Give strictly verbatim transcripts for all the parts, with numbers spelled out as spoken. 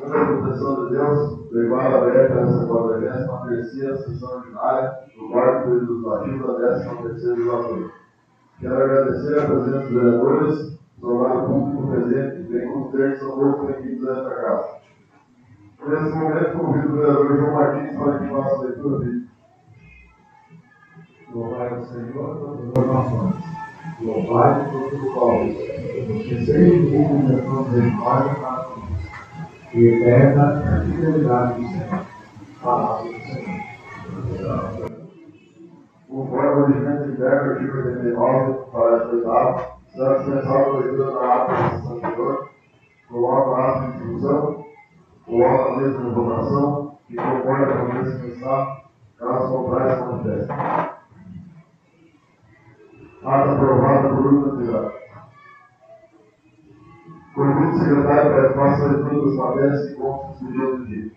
Pela proteção de Deus, declaro aberta essa quadragésima terceira sessão ordinária do quarto legislativo da décima terceira legislatura. Quero agradecer a presença dos vereadores, do horário público presente, bem como ter são outros equipes desta casa. Nesse momento, convido o vereador João Martins para que faça a leitura dele. Louvai o Senhor, todas as nações. Louvai todos os povos. Que seja digno da sua misericórdia para todos. E eterna é a fidelidade do Senhor. Palavra do Senhor. Conforme o regimento interno, artigo oitenta e nove, parágrafo oitavo, será dispensada a leitura da ata da sessão anterior, coloca a ata de instrução, coloca a mesa de votação e concorda com a mesa que está, caso contrário, se manifeste. Ata aprovada por unanimidade. Convido o secretário para que faça a leitura dos papéis que constam no dia do dia.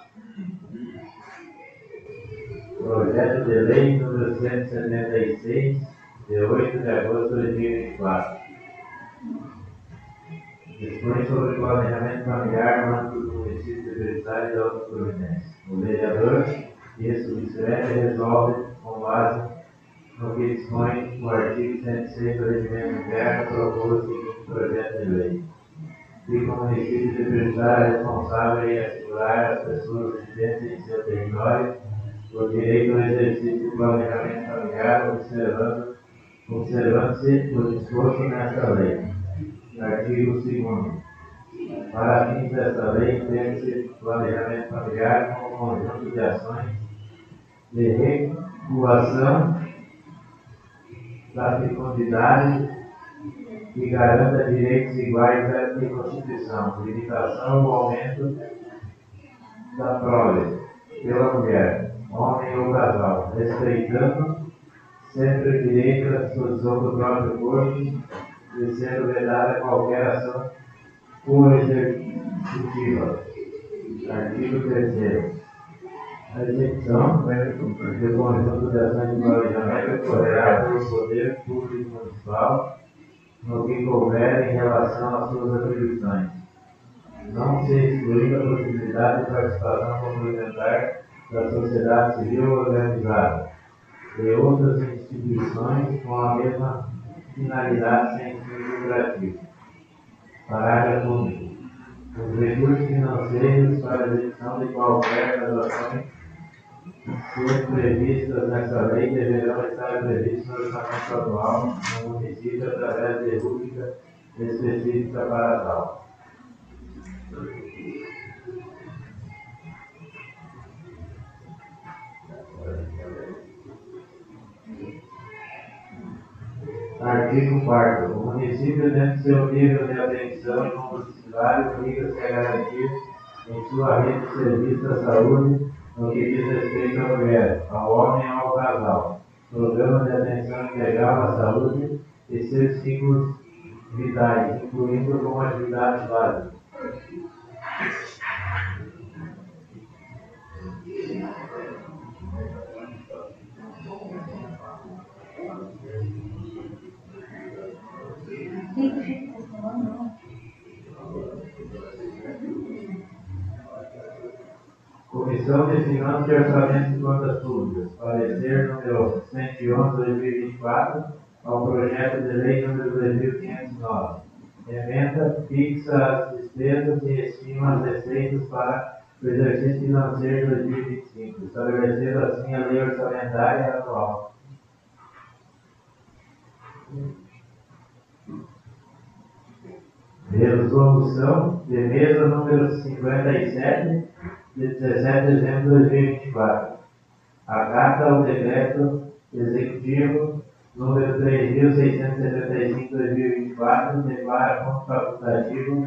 Projeto de Lei número cento e setenta e seis, de oito de agosto de dois mil e vinte e quatro. Dispõe sobre o planejamento familiar no âmbito do município de Berçário e da Alta Providência. O vereador e o subscreve resolve, com base no que dispõe o artigo cento e seis do regimento interno, propor o seguinte projeto de lei. Fica o município de Berçário responsável em assegurar às pessoas residentes em seu território o direito ao exercício do planejamento familiar, observando, observando-se o disposto nesta lei. Artigo segundo. Para fins desta lei, entende-se planejamento familiar como conjunto de ações de regulação da fecundidade que garanta direitos iguais à Constituição, limitação ou aumento da prole pela mulher, homem ou casal, respeitando sempre o direito à disposição do próprio corpo e sendo vedada qualquer ação coercitiva. Artigo terceiro. A execução do conjunto de ações de planejamento ocorrerá pelo poder público municipal no que couber em relação às suas atribuições, não se excluindo a possibilidade de participação complementar da sociedade civil organizada e outras instituições com a mesma finalidade sem fins lucrativos. Parágrafo único. Os recursos financeiros para a execução de qualquer das ações ser previstas nessa lei deverão estar previstos no orçamento anual no município através de rubrica específica para tal. Artigo quarto. O município, dentro do seu nível de atenção e complexidade, obriga-se a garantir em sua rede de serviços à saúde, no que diz respeito à mulher, ao homem e ao casal, programa de atenção integral à saúde e seus ciclos vitais, incluindo como atividades básicas. Comissão de Finanças e Orçamento de Contas Públicas. Parecer número cento e onze de dois mil e vinte e quatro ao projeto de lei número dois mil quinhentos e nove. Emenda fixa as despesas e estima as receitas para o exercício financeiro de dois mil e vinte e cinco, estabelecendo assim a lei orçamentária anual. Resolução de mesa número cinquenta e sete, de dezessete de dezembro de dois mil e vinte e quatro. Acata o decreto executivo número três mil seiscentos e setenta e cinco de dois mil e vinte e quatro, declara como facultativo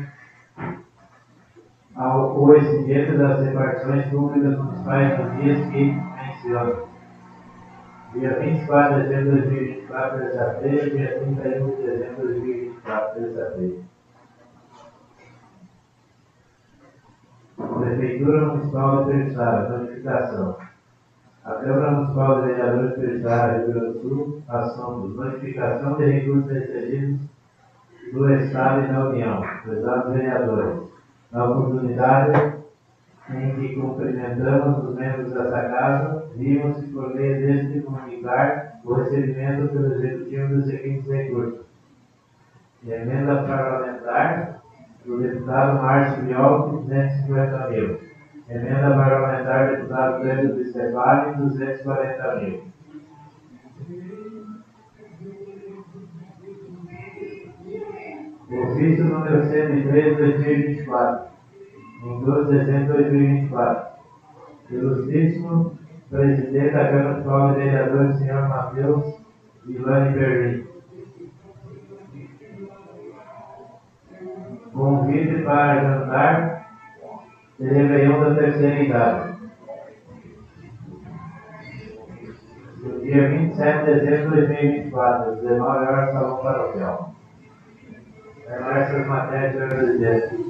ao, o expediente das repartições públicas municipais nos dias que menciona. Dia vinte e quatro de dezembro de dois mil e vinte e quatro, terça-feira, dia trinta e um de dezembro de dois mil e vinte e quatro, terça-feira. Prefeitura Municipal de Berçário, notificação. A Câmara Municipal de Vereadores de Berçário, Rio Grande do Sul, assuntos: notificação de recursos recebidos do Estado e da União. Prezados vereadores, Na oportunidade em que cumprimentamos os membros dessa casa, vimos que por meio deste comunicar o recebimento pelo Executivo dos seguintes recursos. Emenda parlamentar do deputado Márcio Biolchi, duzentos e cinquenta mil. Emenda parlamentar do deputado Pedro de Stefani, duzentos e quarenta mil. Ofício número cento e três de dois mil e vinte e quatro. Em doze de dezembro de dois mil e vinte e quatro. Ilustríssimo Presidente da Câmara Municipal de Vereadores, senhor Matheus Ivani Berlim. Convite para jantar de Réveillon da terceira idade. No dia vinte e sete de dezembro de dois mil e vinte e quatro, às dezenove horas, salão paroquial. É mais essas matérias, senhor presidente.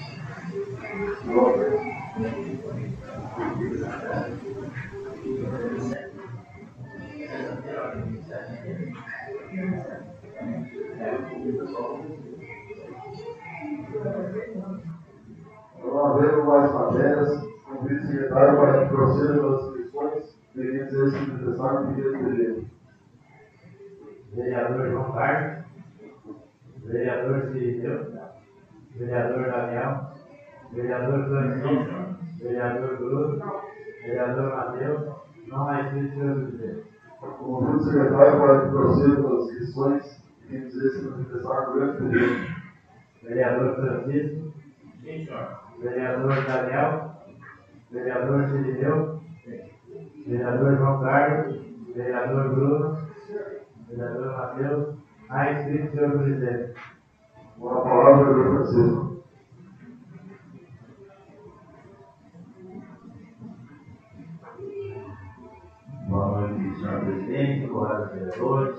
Não havendo mais matérias, convido o secretário para que proceda pelas inscrições, devendo esse necessário pedir expediente. Vereador João Carlos, vereador Cirineu, vereador Daniel, vereador Francisco, vereador Bruno, vereador Matheus, não mais inscrito, senhor presidente. Convido o secretário para que proceda pelas inscrições, devendo esse necessário pedir expediente. Vereador Francisco, Sim, senhor. vereador Daniel, vereador Cirineu, vereador João Carlos, vereador Bruno, vereador Matheus, mais inscrito, senhor presidente. Com a palavra, vereador Francisco. Boa noite, senhor presidente, colegas vereadores,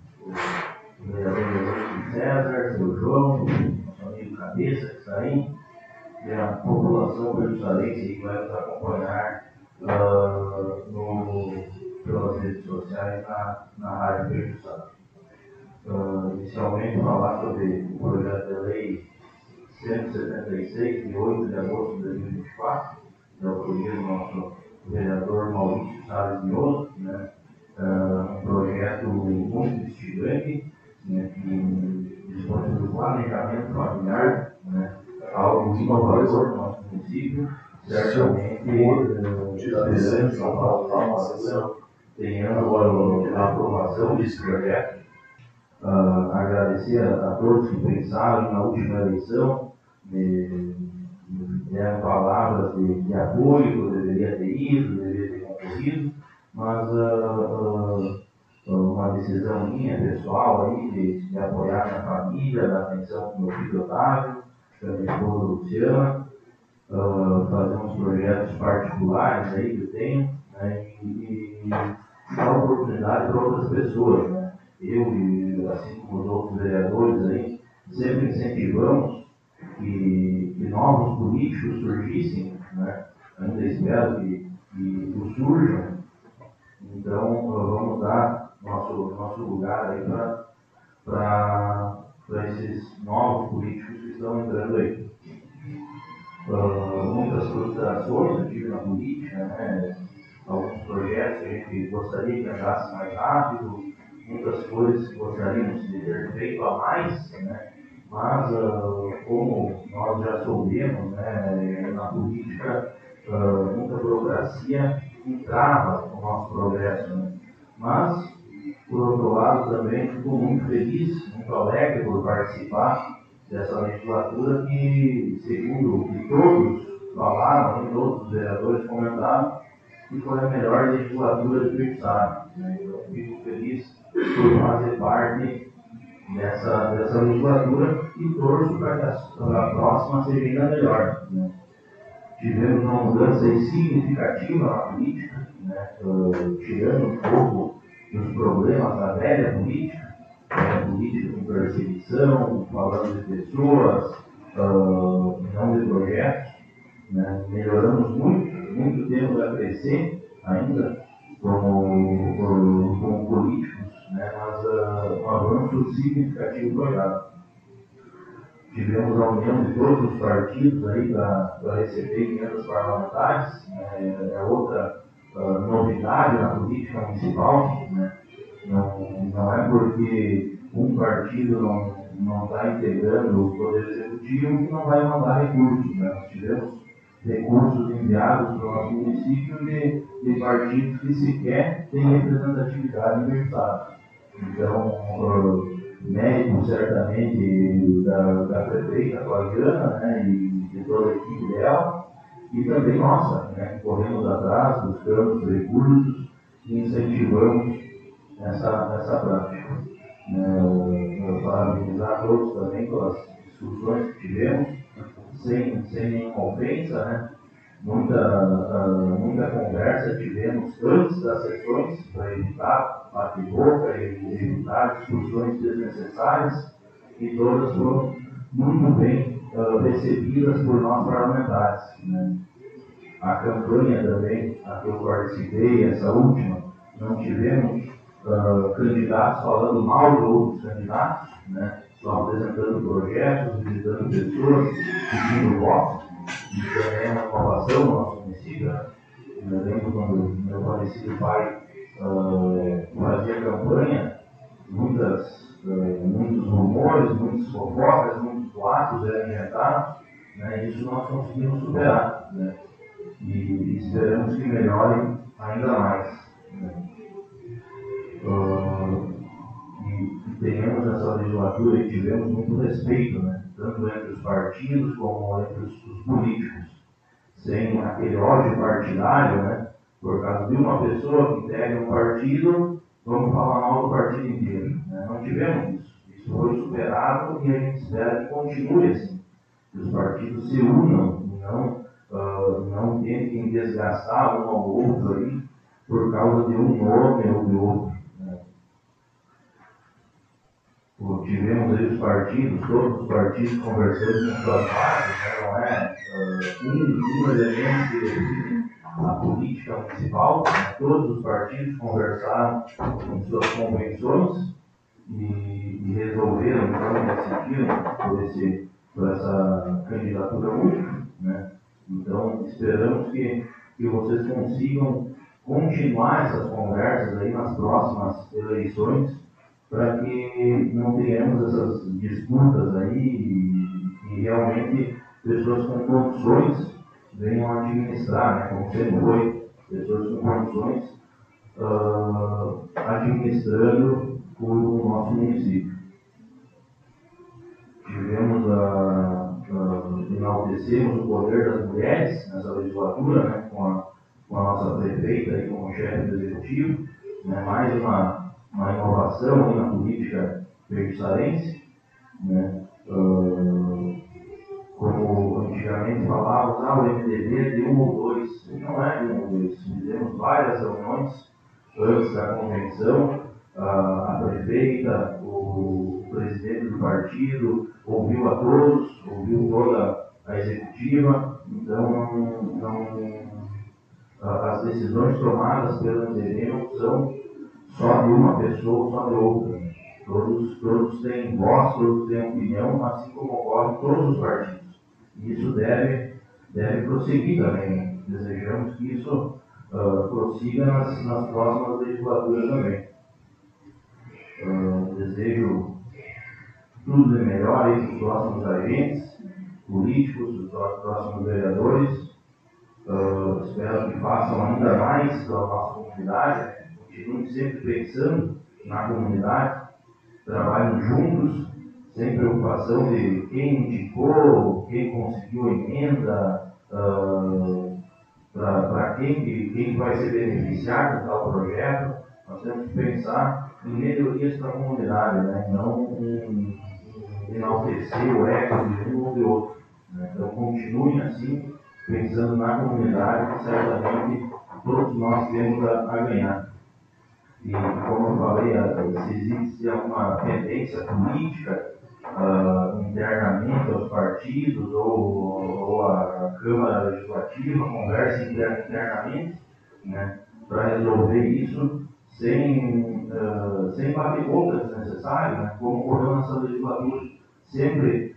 o vereador César, seu João, nosso amigo Cabeça que está aí, e a população jerusalense que vai nos acompanhar uh, no, pelas redes sociais na, na Rádio Jerusalém. Uh, inicialmente, falar sobre o projeto de lei cento e setenta e seis, de oito de agosto de dois mil e vinte e quatro, que autoria do nosso vereador Maurício Salles Mioso, né? Uh, um projeto muito instigante, né? Que dispõe do planejamento familiar, né? Algo inovador no nosso município, certamente uh, esperamos a participação, tenhamos a aprovação desse projeto. Uh, agradecer a, a todos que pensaram na última eleição, me, me deram palavras de, de apoio, que eu deveria ter ido, deveria ter concorrido, mas uh, uh, uma decisão minha, pessoal, aí, de, de apoiar minha família, dar atenção para o meu filho Otávio, para a minha esposa Luciana, uh, fazer uns projetos particulares aí que eu tenho, né, e, e dar oportunidade para outras pessoas, né? Eu e assim como os outros vereadores aí, sempre incentivamos que, que novos políticos surgissem, né? Ainda espero que, que surjam. Então vamos dar nosso, nosso lugar aí para esses novos políticos que estão entrando aí. Uh, muitas frustrações eu tive na política, né? Alguns projetos que a gente gostaria que andasse mais rápido, muitas coisas que gostaríamos de ter feito a mais, né? Mas uh, como nós já soubemos, né, na política, uh, muita burocracia entrava no nosso progresso, né? Mas, por outro lado, também fico muito feliz, muito alegre por participar dessa legislatura que, segundo o que todos falaram, todos os vereadores comentaram, que foi a melhor legislatura do Estado, né? Então, fico feliz por fazer parte dessa, dessa legislatura e torço para que a, a próxima seja ainda melhor, né? Tivemos uma mudança significativa na política, né? Uh, tirando um pouco dos problemas da velha política, né? Política com perseguição, falando de pessoas, uh, não de projetos, né? Melhoramos muito, muito temos a crescer ainda como, como, como políticos, né? Mas uh, um avanço significativo logrado. tivemos a união de todos os partidos aí para receber emendas parlamentares, é, é outra uh, novidade na política municipal, né? Não, não é porque um partido não não está integrando o Poder Executivo que não vai mandar recursos, né? Nós tivemos recursos enviados para o nosso município de, de partidos que sequer têm representatividade no Estado. Então, uh, mérito certamente da, da prefeita Claudiana, né, e de toda a equipe dela, e também nossa, né, corremos atrás, buscamos recursos e incentivamos essa, essa prática. É, parabenizar todos também pelas discussões que tivemos, sem, sem nenhuma ofensa, né? Muita, uh, muita conversa tivemos antes das sessões para evitar bate-boca e evitar discussões desnecessárias, e todas foram muito bem uh, recebidas por nós parlamentares, né? A campanha também, a que eu participei, essa última, não tivemos Uh, candidatos falando mal de outros candidatos, né? Só apresentando projetos, visitando pessoas, pedindo votos. Isso é uma inovação no nosso município, né? Eu lembro quando meu falecido pai uh, fazia campanha, muitas, uh, muitos rumores, muitas fofocas, muitos boatos eram inventados, né? Isso nós conseguimos superar, né? E esperamos que melhore ainda mais, né? Uh, e, e tenhamos essa legislatura e tivemos muito respeito, né? Tanto entre os partidos como entre os, os políticos, sem aquele ódio partidário, né? Por causa de uma pessoa que integra um partido, vamos falar mal do partido inteiro, né? Não tivemos isso. Isso foi superado e a gente espera que continue assim, que os partidos se unam e não, uh, não tentem desgastar um ao outro aí por causa de um nome ou de outro. Tivemos aí os partidos, todos os partidos conversando com suas bases, né? Não é uh, um, um elemento que define a política municipal, né? Todos os partidos conversaram com suas convenções e, e resolveram, então, decidiram por, esse, por essa candidatura única, né? Então, esperamos que, que vocês consigam continuar essas conversas aí nas próximas eleições, para que não tenhamos essas disputas aí e, e realmente pessoas com condições venham administrar, né, como sempre foi, pessoas com condições uh, administrando o nosso município. Tivemos a, a enaltecemos o poder das mulheres nessa legislatura, né, com, a, com a nossa prefeita e como chefe do executivo, né, mais uma uma inovação na política verdiçarense, né? Uh, como antigamente falávamos, ah, o M D B de um ou dois, não é de um ou dois, fizemos várias reuniões antes da convenção, uh, a prefeita, o presidente do partido, ouviu a todos, ouviu toda a executiva, então não, não, as decisões tomadas pelo M D B não são só de uma pessoa, só de outra. Todos, todos têm voz, todos têm opinião, assim como ocorre em todos os partidos. E isso deve, deve prosseguir também. Desejamos que isso uh, prossiga nas, nas próximas legislaturas também. Uh, desejo tudo de melhor aí para os próximos agentes políticos, os próximos vereadores. Uh, espero que façam ainda mais pela nossa comunidade. Continuem sempre pensando na comunidade, trabalhem juntos, sem preocupação de quem indicou, quem conseguiu a emenda, uh, para quem, quem vai se beneficiar de tal projeto. Nós temos que pensar em melhorias para a comunidade, né? Não em, em enaltecer o ego de um ou de outro, né? Então continuem assim, pensando na comunidade, que certamente todos nós temos a, a ganhar. E, como eu falei, se existe alguma tendência política uh, internamente aos partidos ou, ou a Câmara Legislativa, conversa internamente, né, para resolver isso sem, uh, sem bater boca desnecessário, né, como ocorreu nessa legislatura. Sempre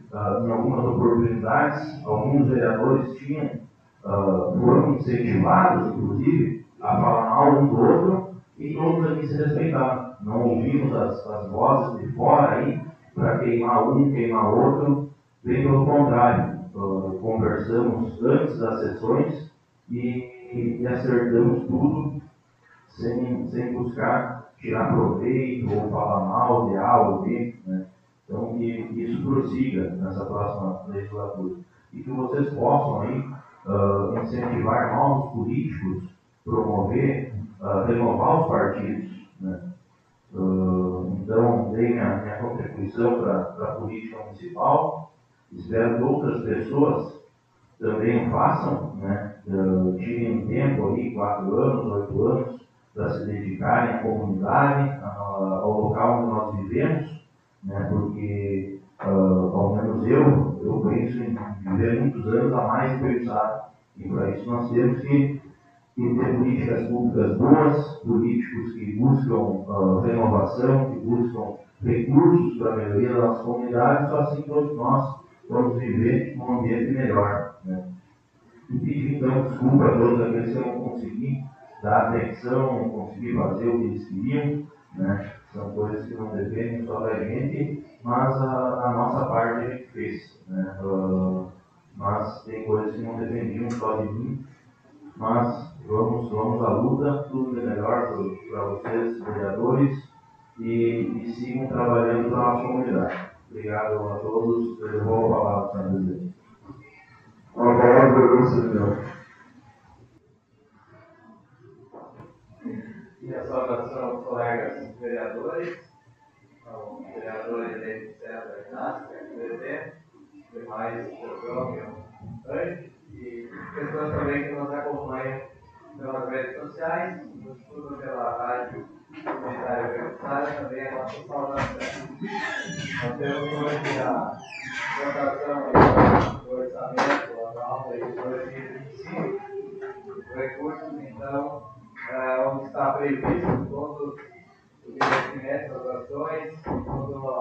uh, em algumas oportunidades, alguns vereadores tinham, uh, foram incentivados, inclusive, a falar mal um do outro, e todos aqui se respeitaram. Não ouvimos as, as vozes de fora aí para queimar um, queimar outro, bem pelo contrário. Uh, conversamos antes das sessões e, e acertamos tudo sem, sem buscar tirar proveito ou falar mal de algo, né? Então, que isso prossiga nessa próxima legislatura. E que vocês possam aí uh, incentivar novos políticos, promover, uh, renovar os partidos, né? Uh, então, dei minha, minha contribuição para a política municipal. Espero que outras pessoas também façam, né? Uh, tirem tempo aí, quatro anos, oito anos, para se dedicarem à comunidade, ao local onde nós vivemos, né? Porque, uh, ao menos eu, eu penso em viver muitos anos a mais do que eu estava. E para isso nós temos que, que ter políticas públicas boas, políticos que buscam uh, renovação, que buscam recursos para a melhoria da nossa comunidade, só assim todos nós vamos viver num ambiente melhor, né? E pedir então desculpa a todos aqueles que eu não consegui dar atenção, não consegui fazer o que eles queriam, né? São coisas que não dependem só da gente, mas a, a nossa parte a gente fez, né? Uh, mas tem coisas que não dependiam só de mim, mas vamos, vamos à luta, tudo é melhor para vocês, vereadores, e, e sigam trabalhando para a nossa comunidade. Obrigado a todos, eu vou falar, senhor presidente. Uma palavra do senhor. Minha saudação aos colegas vereadores, ao vereador eleito César Inácio, presidente, demais João e Anjo, e pessoas também que nos acompanham pelas redes sociais, nos escutam pela rádio comunitária universitária, também a nossa saudação. Nós temos hoje a votação do orçamento anual de dois mil e vinte e cinco, os recursos, então, Uh, onde está previsto todos os investimentos, as ações, toda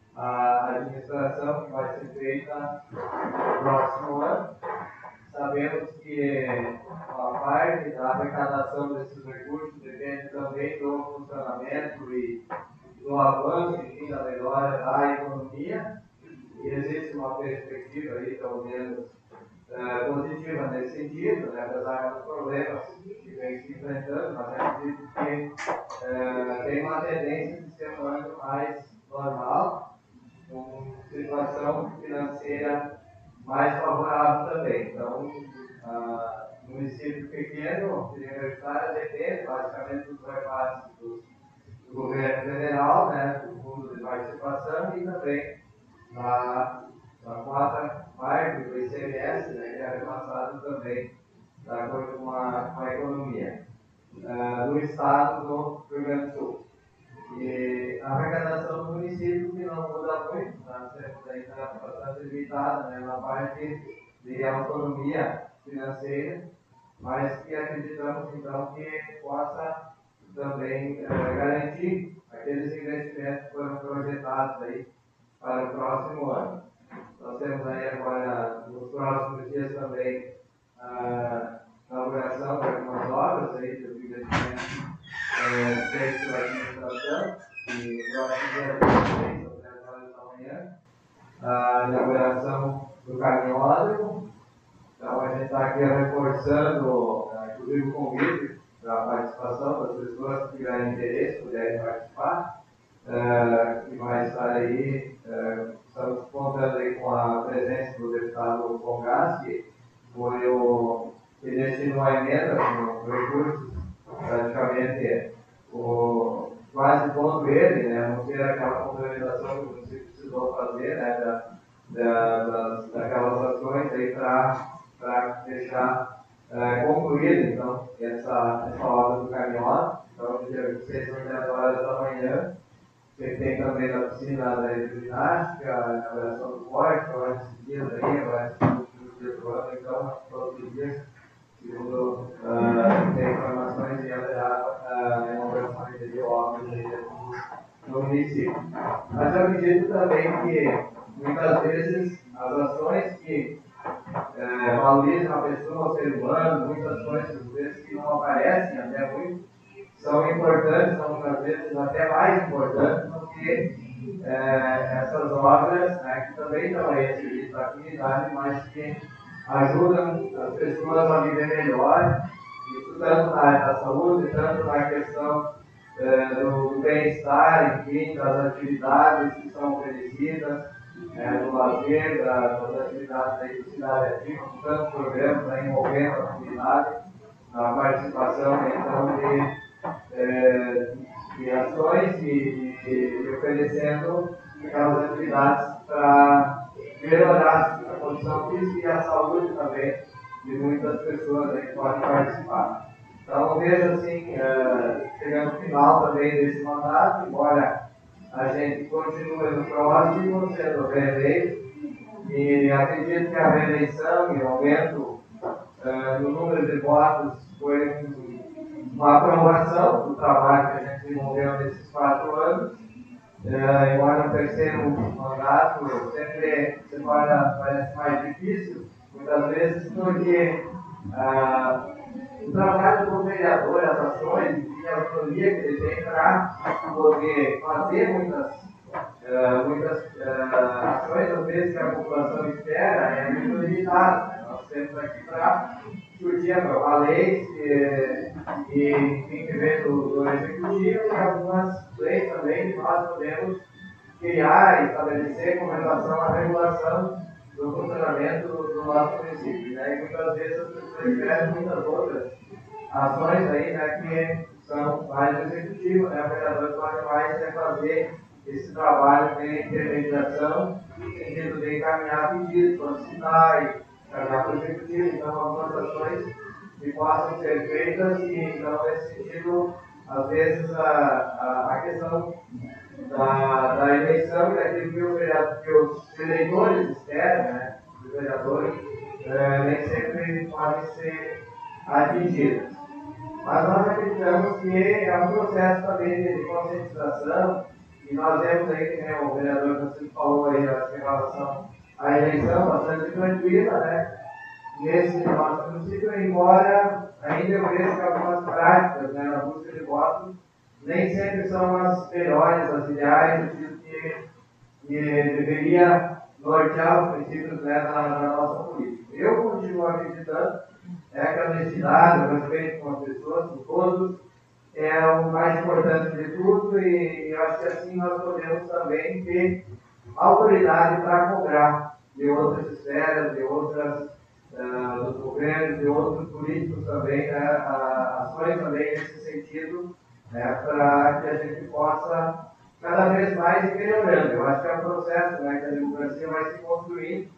a administração que vai ser feita no próximo ano. Sabemos que uma parte da arrecadação desses recursos depende também do funcionamento e do avanço, enfim, da melhora da economia, e existe uma perspectiva aí, pelo menos, Uh, positiva nesse sentido, né, apesar dos problemas que vem se enfrentando, mas acredito que uh, tem uma tendência de ser um ano mais normal, com situação financeira mais favorável também. Então, uh, município pequeno, universitário, depende basicamente dos repasses do, do governo federal, né, do fundo de participação e também da a quarta parte do I C M S, né, que é repassado também de acordo com a, com a economia uh, do Estado do Rio Grande do Sul. E a arrecadação do município, que não muda muito, nós temos ainda bastante limitada, né, na parte de autonomia financeira, mas que acreditamos então que possa também uh, garantir aqueles investimentos que foram projetados aí para o próximo ano. Nós temos aí agora, nos próximos dias também, a inauguração de algumas obras aí de investimento é, feito pela administração, e no próximo dia vinte e seis, às dez horas da manhã, a inauguração do caminhódromo. Então a gente está aqui reforçando, inclusive o convite para a participação das pessoas que tiverem interesse, puderem participar, uh, que vai estar aí. Uh, Estamos contando aí com a presença do deputado Congás, que foi o que destinou a emenda no recurso, praticamente o, quase todo ele, né, não ter aquela complementação que o município precisou fazer, né, da, da, das, daquelas ações aí para deixar é, concluída, então, essa, essa obra do caminhão. Então, dia vinte e seis, às dez horas da manhã. Você tem também a piscina da hidroginástica, a inauguração do corte, agora esses dias aí, agora esses últimos dias do ano, então, todos os dias, segundo uh, tem informações e haverá inaugurações de obras no município. Mas eu acredito também que muitas vezes as ações que é, valorizam a pessoa, o ser humano, muitas coisas às vezes que não aparecem até muito, são importantes, são muitas vezes até mais importantes do que é, essas obras, né, que também estão aí a serviço da comunidade, mas que ajudam as pessoas a viver melhor, isso tanto na área da saúde, tanto na questão é, do, do bem-estar, enfim, das atividades que são oferecidas, é, do lazer, da, das atividades da cidade ativa, com tantos programas aí envolvendo a comunidade, a participação então de É, de ações e, e, e oferecendo aquelas atividades para melhorar a condição física e a saúde também de muitas pessoas aí que podem participar. Então, vejo assim, é, chegando no final também desse mandato, embora a gente continue no próximo, sendo reeleito, e acredito que a reeleição e o aumento é, no número de votos foi um uma aprovação do trabalho que a gente desenvolveu nesses quatro anos. É, embora no terceiro mandato sempre se torna, parece mais difícil, muitas vezes porque ah, o trabalho do vereador, as ações e a autonomia que ele tem para poder fazer muitas, uh, muitas uh, ações, às vezes que a população espera, é muito limitado. Né? Nós temos aqui para discutir, aprovar leis e, e enfim, que vem do, do executivo e algumas leis também que nós podemos criar e estabelecer com relação à regulação do funcionamento do, do nosso município. Né? E muitas vezes as pessoas esperam muitas outras ações aí, né, que são mais do executivo, né? O vereador pode mais é fazer esse trabalho de intermediação no sentido de encaminhar pedidos, solicitar e encaminhar para o executivo. Então, algumas ações que possam ser feitas e, então, nesse sentido, às vezes, a, a, a questão da, da eleição e daquilo que, o, que os eleitores esperam, né, os vereadores, é, nem sempre podem ser atingidas. Mas nós acreditamos que é um processo também de conscientização, e nós vemos aí, que né, o vereador Francisco falou aí, em relação à eleição, bastante tranquila, né? Nesse nosso município, embora ainda eu vejo que algumas práticas, né, na busca de votos nem sempre são as melhores, as ideais, aquilo que, que deveria nortear os princípios, né, na, na nossa política. Eu continuo acreditando é que a honestidade, o respeito com as pessoas, com todos, é o mais importante de tudo, e eu acho que assim nós podemos também ter autoridade para cobrar de outras esferas, de outras, uh, dos governos, de outros políticos também, né, uh, ações também nesse sentido, né, para que a gente possa cada vez mais ir melhorando. Eu acho que é um processo, né, que a democracia vai se construindo.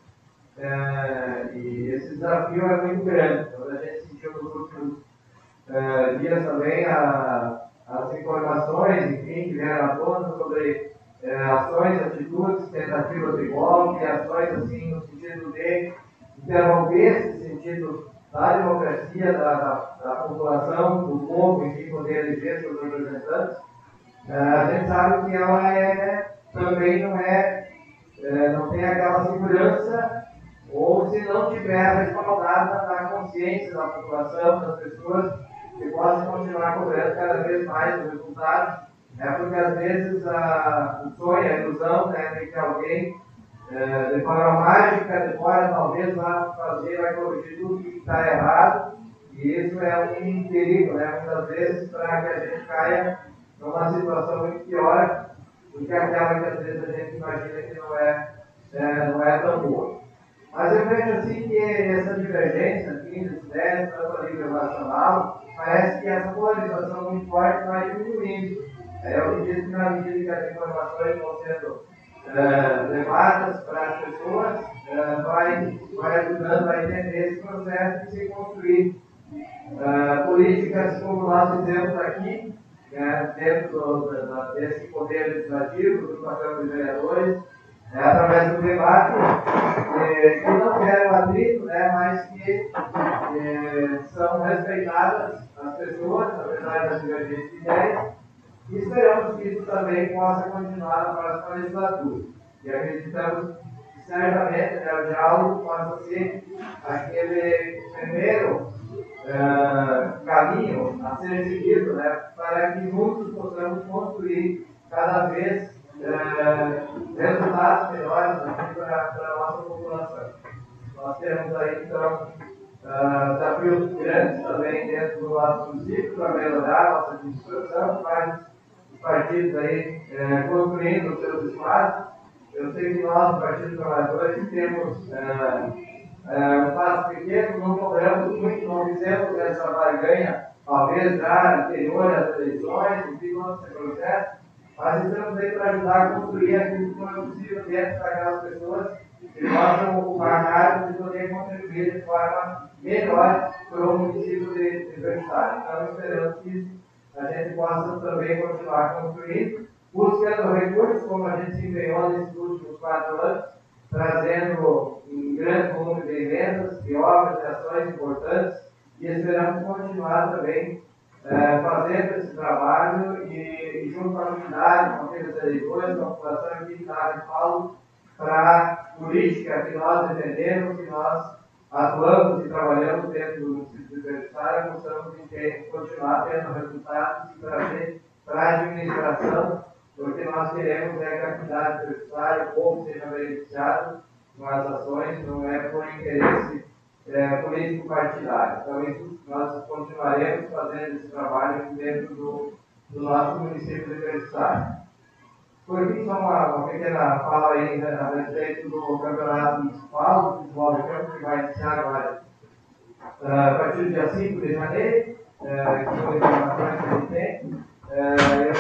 É, e esse desafio é muito grande. Então, a gente sentiu nos últimos é, dias também a, as informações, enfim, que vieram à tona sobre é, ações, atitudes, tentativas de golpe, ações assim, no sentido de interromper esse sentido da democracia, da, da, da população, do povo, enfim, poder eleger seus representantes. É, a gente sabe que ela é, também não é, é não tem aquela segurança, ou se não tiver respaldada na consciência da população, das pessoas, que possam continuar cobrando cada vez mais os resultados, né? Porque às vezes a, o sonho, a ilusão, né, de que alguém, é, de forma mágica, de fora, talvez vá fazer, vai corrigir tudo que está errado, e isso é um perigo, né, muitas vezes, para que a gente caia numa situação muito pior do que aquela que às vezes a gente imagina que não é, é, não é tão boa. Mas eu vejo assim que essa divergência aqui das ideias, tanto a nível nacional, parece que essa polarização muito forte vai diminuindo. É, eu acredito que na medida que as informações vão sendo é, levadas para as pessoas, é, vai, vai ajudando a entender esse processo de se construir é, políticas como nós fizemos aqui, né, dentro do, da, desse poder legislativo, do papel dos vereadores, é, através do debate, é, que não geram atrito, né, mas que é, são respeitadas as pessoas, apesar das divergências de ideias, e esperamos que isso também possa continuar na próxima legislatura. E acreditamos certamente, né, o diálogo possa ser aquele primeiro uh, caminho a ser seguido, né, para que juntos possamos construir cada vez uh, resultados melhores aqui para, para a nossa população. Nós temos aí, então, uh, desafios grandes também dentro do nosso município para melhorar a nossa administração, mas os partidos aí uh, construindo os seus espaços. Eu sei que nós, do Partido dos Trabalhadores, temos uh, uh, um espaço pequeno, não cobramos muito, não fizemos essa barganha, talvez já anterior às eleições, enfim, todo esse processo, mas estamos aí para ajudar a construir aquilo que for possível dentro daquelas pessoas que possam ocupar cargos e poder contribuir de forma melhor para o município de, de Berçário. Então, esperamos que a gente possa também continuar construindo, buscando recursos, como a gente se empenhou nesses últimos quatro anos, trazendo um grande volume de emendas, de obras, de ações importantes, e esperamos continuar também eh, fazendo esse trabalho e, e junto com a comunidade, com aqueles eleitores, com a população aqui de Carlos Paulo, para a política que nós defendemos, que nós atuamos e trabalhamos dentro do município de Berçário, possamos continuar tendo resultados e trazer para a administração, porque nós queremos é que a comunidade de Berçário, o povo seja beneficiado com as ações, não é por interesse é, político partidário. Então, isso nós continuaremos fazendo esse trabalho dentro do, do nosso município de Berçário. Por fim, só uma, uma pequena fala aí, né, a respeito do campeonato municipal do futebol de campo, que vai iniciar agora uh, a partir do dia cinco de janeiro, uh, que são informações que a gente tem. Uh, eu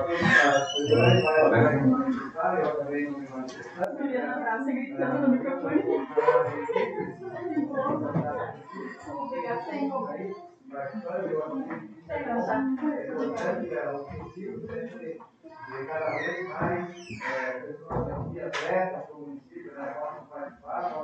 não vai manifestar, eu também não me manifestar. Você gritando no microfone. Vou pegar sem comer. E cada vez mais é, pessoas aqui atletas do município né, possam participar,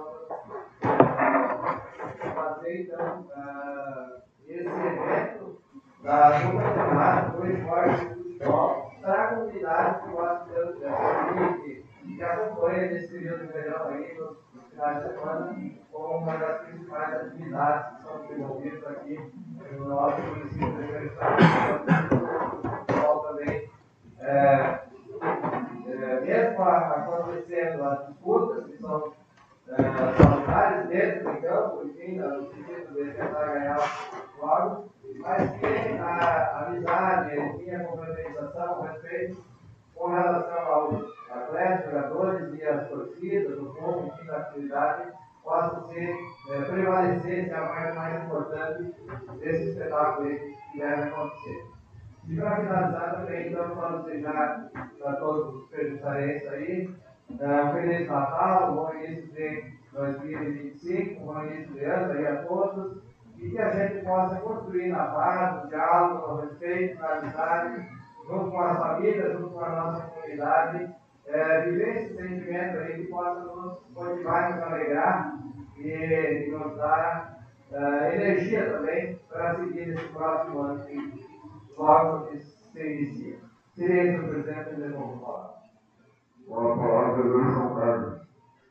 possam fazer então uh, esse evento da comunidade do esporte do futebol para a comunidade que gosta de assistir e que acompanha nesse período de verão aí, nos, nos finais de semana, como uma das principais atividades que são desenvolvidas aqui no nosso município de Berçário. Também É, é, mesmo acontecendo as disputas, que são é, saudáveis dentro do campo, enfim, no sentido de tentar ganhar o jogo, mas que a, a amizade, enfim, a confraternização, o respeito com relação aos atletas, jogadores e as torcidas, o povo, enfim, da atividade, possa ser, é, prevalecer, ser a parte mais importante desse espetáculo que deve acontecer. E para finalizar também, então, para desejar para todos os perjustarenses aí, um Feliz Natal, um bom início de dois mil e vinte e cinco, um bom início de ano aí a todos, e que a gente possa construir na paz, no diálogo, no respeito, na amizade, junto com as famílias, junto com a nossa comunidade, é, viver esse sentimento aí que possa nos motivar, nos alegrar e, e nos dar uh, energia também para seguir nesse próximo ano que logo que se inicia. Silêncio, presidente, de novo falar. Com a palavra do João Carlos.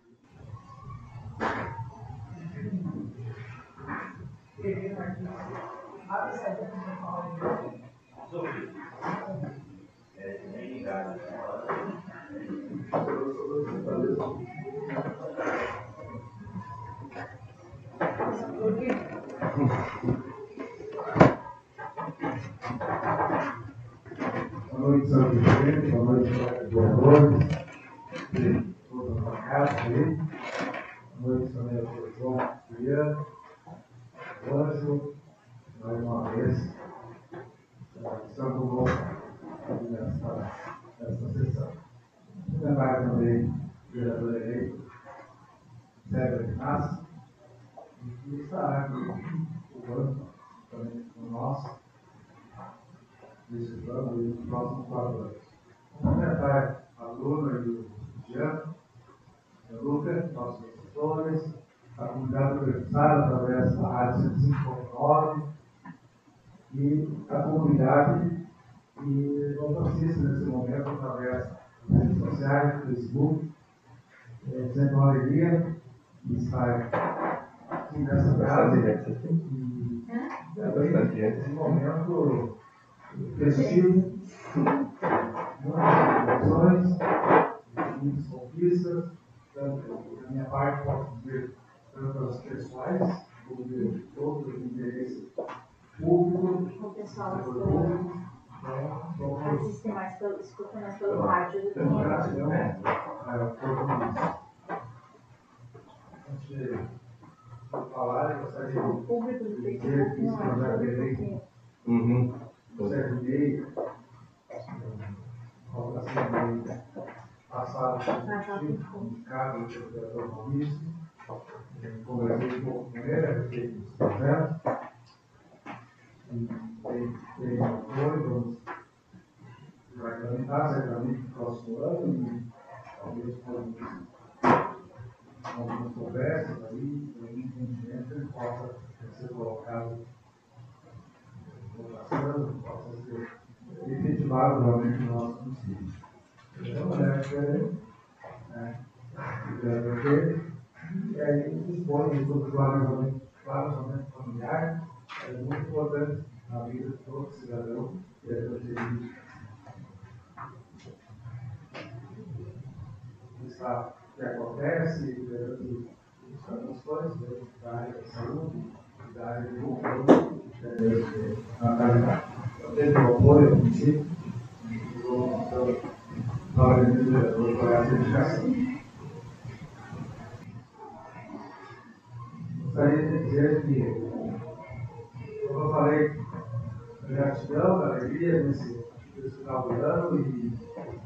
Boa noite, senhor presidente. Boa noite, vereadores. Toda a bancada aí. Boa noite também ao senhor João Vieira. Anjo, mais uma vez, estão conosco nessa, nessa sessão. Lembrar também o vereador eleito, Sérgio Inácio, que estará aqui o banco também com nós, nesse plano e nos próximos quatro anos. Cumprimentar a Luna e o Jean, a Luca, nossos assessores, a comunidade universitária através da Rádio cento e cinco ponto nove e a comunidade que nos assiste nesse momento através das redes sociais, do Facebook É sempre uma alegria estar aqui nessa casa e também nesse momento festivo, muitas emoções, muitas conquistas, tanto da minha parte, posso dizer, tanto as pessoais, como de todos os interesses públicos, O pessoal públicos. assiste mais pelo, escuta mais pelo rádio do que Então, gratidão a oportunidade. Antes de falar, eu gostaria o público do de dizer Facebook que esse não é projeto de lei porque Uhum. do Sérgio Meio, votação de passado por indicado pelo vereador Maurício, conversei um pouco com ele a respeito desse projeto, e tem apoio, vamos vai tramitar certamente no próximo ano, e talvez com algumas conversas aí, algum entendimento, ele possa ser colocado em votação, possa ser efetivado realmente no nosso município. Então, é diferente, né? Porque, e aí dispõe sobre o planejamento, planejamento familiar, é muito importante na vida de todo cidadão que é percebido. Está, que acontece durante as transições da área da saúde, da área de controle, na qualidade. Eu tenho o apoio do município, então, na hora de vereador, por essa dedicação. Gostaria de dizer que, como eu falei, a gratidão, a alegria nesse, nesse final do ano e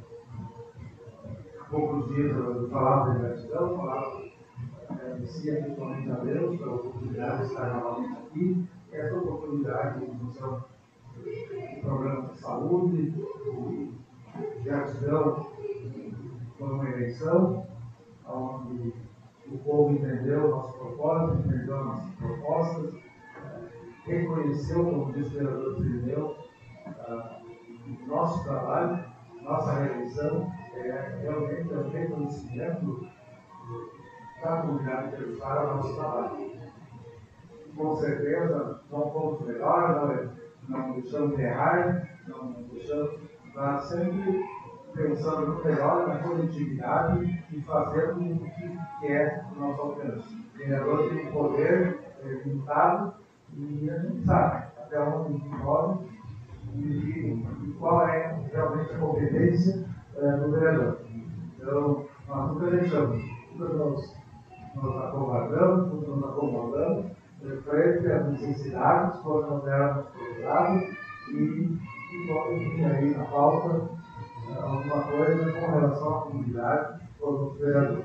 poucos dias eu falava de gratidão, falava, agradecia principalmente a Deus pela oportunidade de estar novamente aqui, e essa oportunidade de função do programa de saúde, de gratidão por uma eleição, onde o povo entendeu o nosso propósito, entendeu as nossas propostas, reconheceu, como disse o vereador Pirineu, o nosso trabalho, nossa reeleição, é realmente é um reconhecimento da comunidade que para o nosso trabalho. Com certeza, não fomos melhores, não, não deixamos de errar, não deixamos, mas sempre pensando no melhor, na coletividade e fazendo o que é o nosso alcance. O vereador tem um poder é, limitado e a gente sabe até onde pode e, e qual é realmente a competência é, do vereador. Então, nós nunca deixamos, nunca nos, nos acomodamos, nunca nos acomodamos, frente às necessidades, quando nós éramos procurados e, e quando vinha aí na pauta alguma coisa com relação à comunidade ou aos vereadores.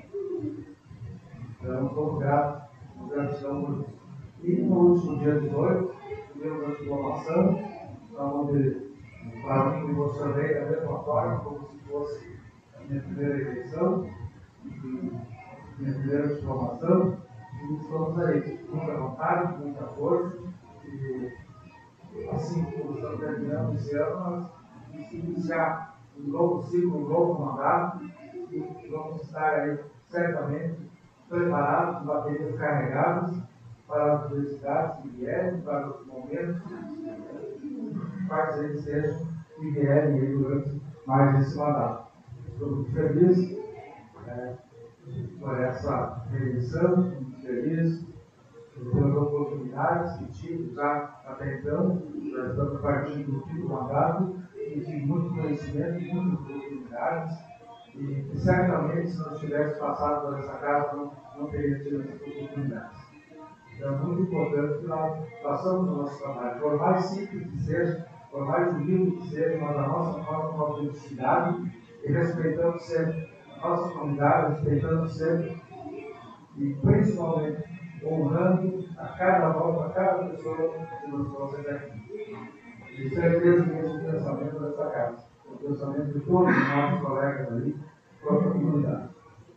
Então, somos gratos, gratidão por isso. E no último dia dezoito, tivemos a diplomação, onde, para mim, me emocionei da mesma forma, como se fosse a minha primeira eleição, minha primeira diplomação, e estamos aí, com muita vontade, com muita força, e assim como estamos terminando esse ano, nós vamos iniciar um novo ciclo, um novo mandato, e vamos estar aí, certamente, preparados, com baterias carregadas, para as necessidades que vierem, para os momentos, quais eles sejam, que vierem aí durante mais esse mandato. Estou muito feliz é, por essa reeleição, muito feliz pelas oportunidades que tive já até então, já estamos partindo do quinto mandato, e tive muito conhecimento, muitas oportunidades, e que certamente se não tivesse passado por essa casa, não, não teria tido essas oportunidades. Então é muito importante que nós façamos o nosso trabalho, por mais simples que seja, por mais humilde que seja, mas a nossa forma com autenticidade e respeitando sempre a nossa comunidade, respeitando sempre e principalmente honrando a cada volta, a cada pessoa que nos trouxe aqui. E certeza que esse é o pensamento dessa casa, o pensamento de todos os nossos colegas ali, para a comunidade.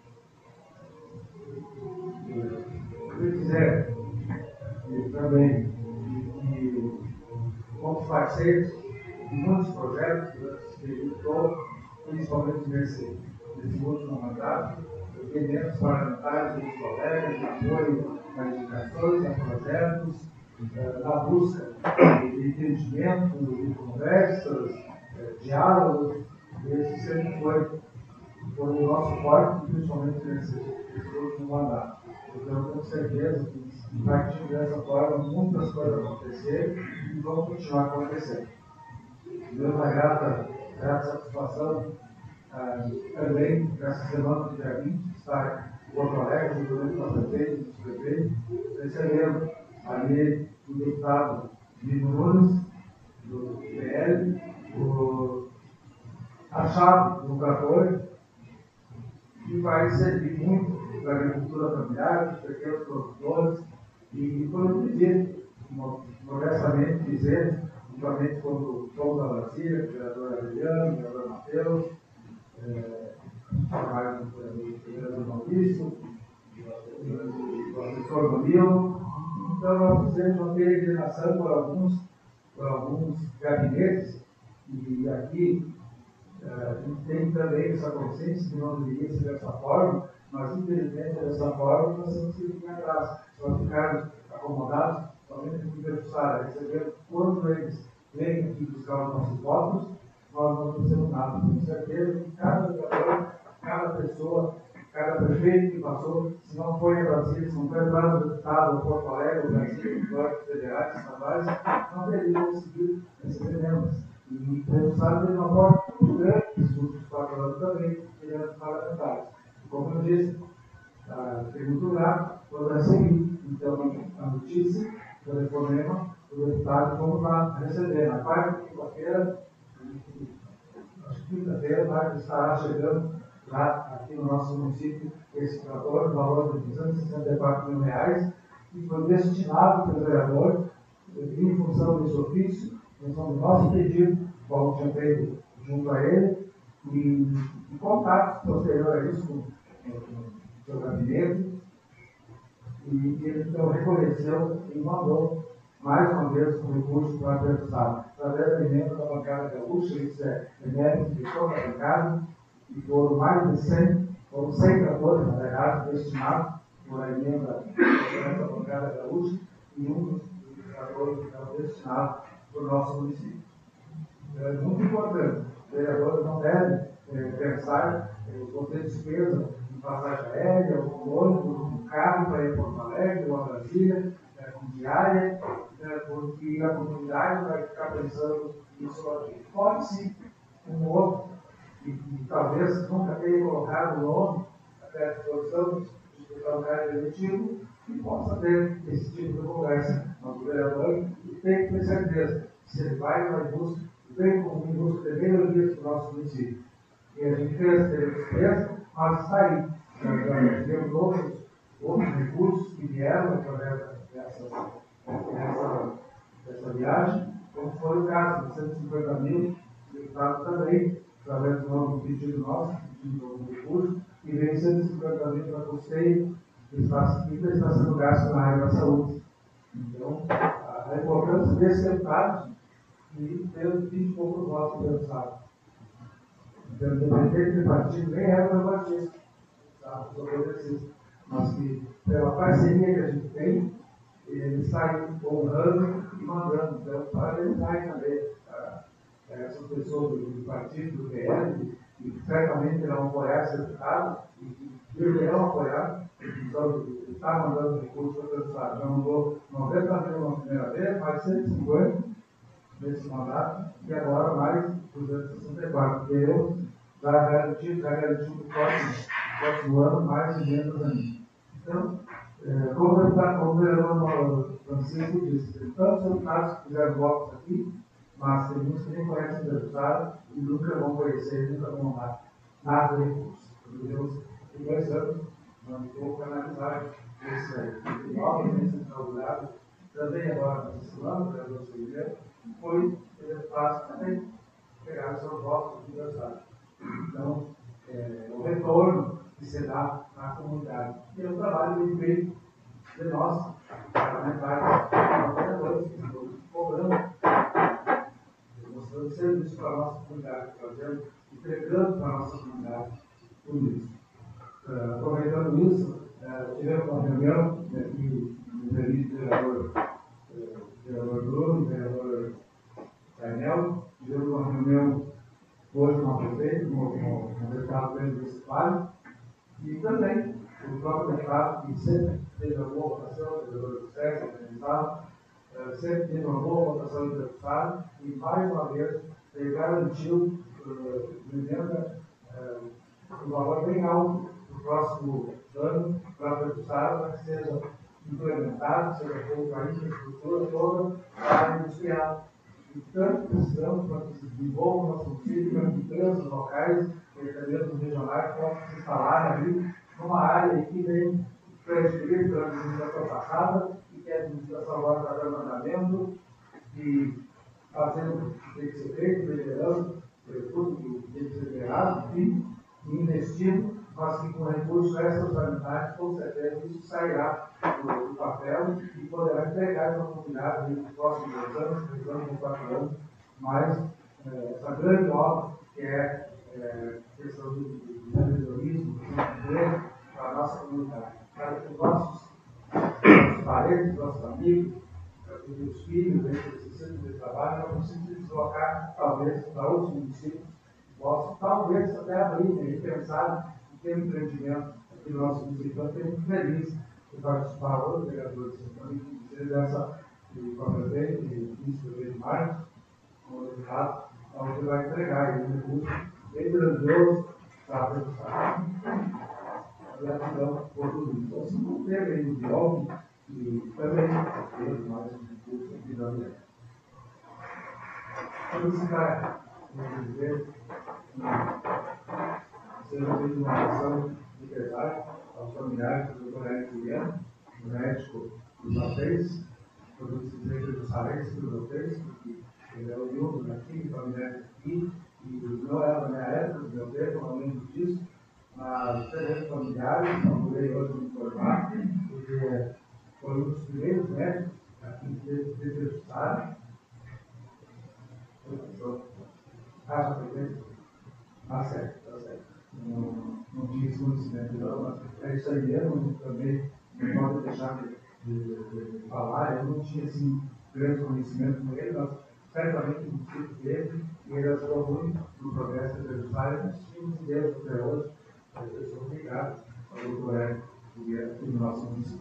Se quiser, e também, e, e fomos parceiros de muitos projetos durante esse período todo, principalmente nesse, nesse último mandato, emendas parlamentares dos colegas, de apoio a indicações, a projetos, na busca de entendimento, de conversas, diálogos. Esse sempre foi, foi o nosso forte, principalmente nesse, nesse último mandato. Então, eu tenho certeza que, a partir dessa forma, muitas coisas vão acontecer e vão continuar acontecendo. Deu uma grata, grata satisfação ah, também, nessa semana do dia vinte, estar com o colega, juntamente com a prefeita, com os prefeitos, recebendo ali o deputado Lino Nunes, do P L, o achado no quatorze, que vai servir muito para a agricultura familiar, os pequenos produtores, e foi um pedido, modestamente dizer, juntamente com o Tom da Brasília, o vereador Adriano, o vereador Matheus, é, o vereador Maurício, o assessor Danilo. Então, nós fizemos uma peregrinação por alguns, por alguns gabinetes, e aqui a gente tem também essa consciência que não deveria ser dessa forma, mas infelizmente dessa forma nós temos que ficar atrás. Se nós ficarmos acomodados, somente com o necessário, receber quando eles vêm aqui buscar os nossos votos, nós não fazemos nada. Tenho certeza que cada vereador, cada pessoa, cada prefeito que passou, se não foi em Brasília, se não foi atrás do Estado, ou Porto Alegre, ou Brasília, ou órgãos federais, estaduais, não teria conseguido receber emendas. E o resultado teve uma porta muito grande, os últimos quatro anos também, direto parlamentares. Como eu disse, ah, fiquei muito grato por receber. Então, a notícia, o telefonema, o deputado, vamos lá receber. Na quarta, quinta-feira, acho que quinta-feira, vai estar chegando lá, aqui no nosso município, esse trator, no valor de duzentos e sessenta e quatro mil reais, que foi destinado para o vereador, em função desse ofício, em função do nosso pedido, como tinha feito junto a ele, e, e contatos posteriores a isso com, com, com o seu gabinete, e ele então reconheceu e mandou mais uma vez o recurso para o Estado, através da emenda da bancada gaúcha. Isso é emenda de toda a bancada, e foram mais de cem, foram cem tratores, na verdade, destinados por a emenda da bancada gaúcha, e um dos tratores que estava destinado para o nosso município. É muito importante. Os vereadores não devem é, pensar em ter despesa em passagem aérea, ou ônibus, um carro para ir para Porto Alegre, ou a Brasília, é, com diária, é, porque a comunidade vai ficar pensando nisso aqui. Pode sim, um outro, e, e talvez nunca tenha colocado o nome até a disposição de colocar eletivo, e possa ter esse tipo de conversa. Mas o vereador tem que ter certeza que se ele vai na busca, vem com em busca de melhorias para o nosso município. E a gente fez, teve despesa, mas está aí. Nós tivemos outros, outros recursos que vieram através dessa, dessa, dessa viagem, como foi o caso de cento e cinquenta mil, o deputado também, através do novo pedido nosso, pedido do recurso, e veio cento e cinquenta mil para custeio, que está, ainda está sendo gasto na área da saúde. Então, a, a importância desses deputados e pelos vinte e poucos votos pelo Estado. Então, independente de partido, nem era o batista, tá? Sou progressista. Mas que, pela parceria que a gente tem, ele está aí honrando e mandando. Então, parabenizar também a, a essas pessoas do, do partido, do P L, que certamente irão apoiar esse deputado, e que deverão apoiar, então, ele está mandando recursos para o Estado. Já mandou noventa mil na primeira vez, mais cento e cinquenta nesse mandato, e agora mais duzentos e sessenta e quatro, porque eu já garanti, já garanti no próximo, próximo ano mais emendas ainda. Então, é, como o vereador Francisco disse, tem tantos deputados que fizeram votos aqui, mas tem muitos que nem conhecem o deputado e nunca vão conhecer, nunca vão dar nada de recurso. Deus, em dois anos, nós vamos analisar esse aí. E novamente inaugurado, também agora nesse ano, o vereador Silveira, foi deputado também pegar seus votos do aniversário. Então, é, o retorno que se dá à comunidade. E é um trabalho bem feito de nós, parlamentares, vereadores, que estão cobrando, mostrando serviço para a nossa comunidade, fazendo, entregando para a nossa comunidade tudo isso. Uh, aproveitando isso, uh, tivemos uma reunião aqui no vereador, uh, vereador Bruno, vereador Daniel, tivemos uma reunião hoje com o prefeito, com o deputado Pedro Municipal, e também o próprio deputado, que sempre teve uma boa votação, o vereador do Sérgio, organizado, uh, sempre teve uma boa votação do deputado, e mais uma vez ele garantiu, uh, de emenda, uh, um valor bem alto no próximo ano para a deputada, para que seja implementado, seja feita a infraestrutura toda para a área industrial. E tanto precisamos para que se desenvolva o nosso município, para que empresas locais e até mesmo regionais possam se instalar ali numa área que vem prescrita pela administração passada e que a administração agora está dando andamento e fazendo o que tem que ser feito, liderando tudo que tem que ser liberado, enfim, e investindo, mas que com recursos extra-orçamentários, com certeza, isso sairá do, do papel e poderá entregar essa comunidade nos próximos dois anos, três anos, quatro anos, mais eh, essa grande obra que é a questão do empreendedorismo, do emprego para a nossa comunidade, para que os nossos, nossos parentes, nossos amigos, para que os filhos que precisam de trabalho, não precisam se deslocar, talvez, para outros municípios, possam talvez até abrir e pensar em ter um empreendimento aqui no nosso município. Eu fiquei muito feliz de participar hoje, vereadores, também dizer dessa com a prefeita, e início do mês de março, com o deputado, onde vai entregar um recurso bem grandioso para a deputada. Gratidão por tudo isso. Então, se não teve aí o biólogo, e também teve mais um recurso aqui da mulher. Quando esse cara me dizer que seja feita uma ação de pesar aos familiares do doutor Hélio Juliano, o médico dos hotéis, do Distrito dos Salenses dos hotéis, porque ele é oriundo daqui, familiar aqui, e não era da minha época, do meu tempo, não lembro disso, mas diferentes familiares, procurei hoje me informar, porque foi um dos primeiros médicos aqui em Distrito dos Salenses. Ah, já foi feito? Ah, certo, tá certo. Não, não tinha esse conhecimento, não, mas é isso aí mesmo, também não pode deixar de, de, de, de falar. Eu não tinha assim, grande conhecimento com ele, mas certamente o município teve, e ele ajudou muito no progresso adversário, nós tínhamos Deus até hoje, eu sou obrigado ao doutor Hélio, que é aqui no nosso município.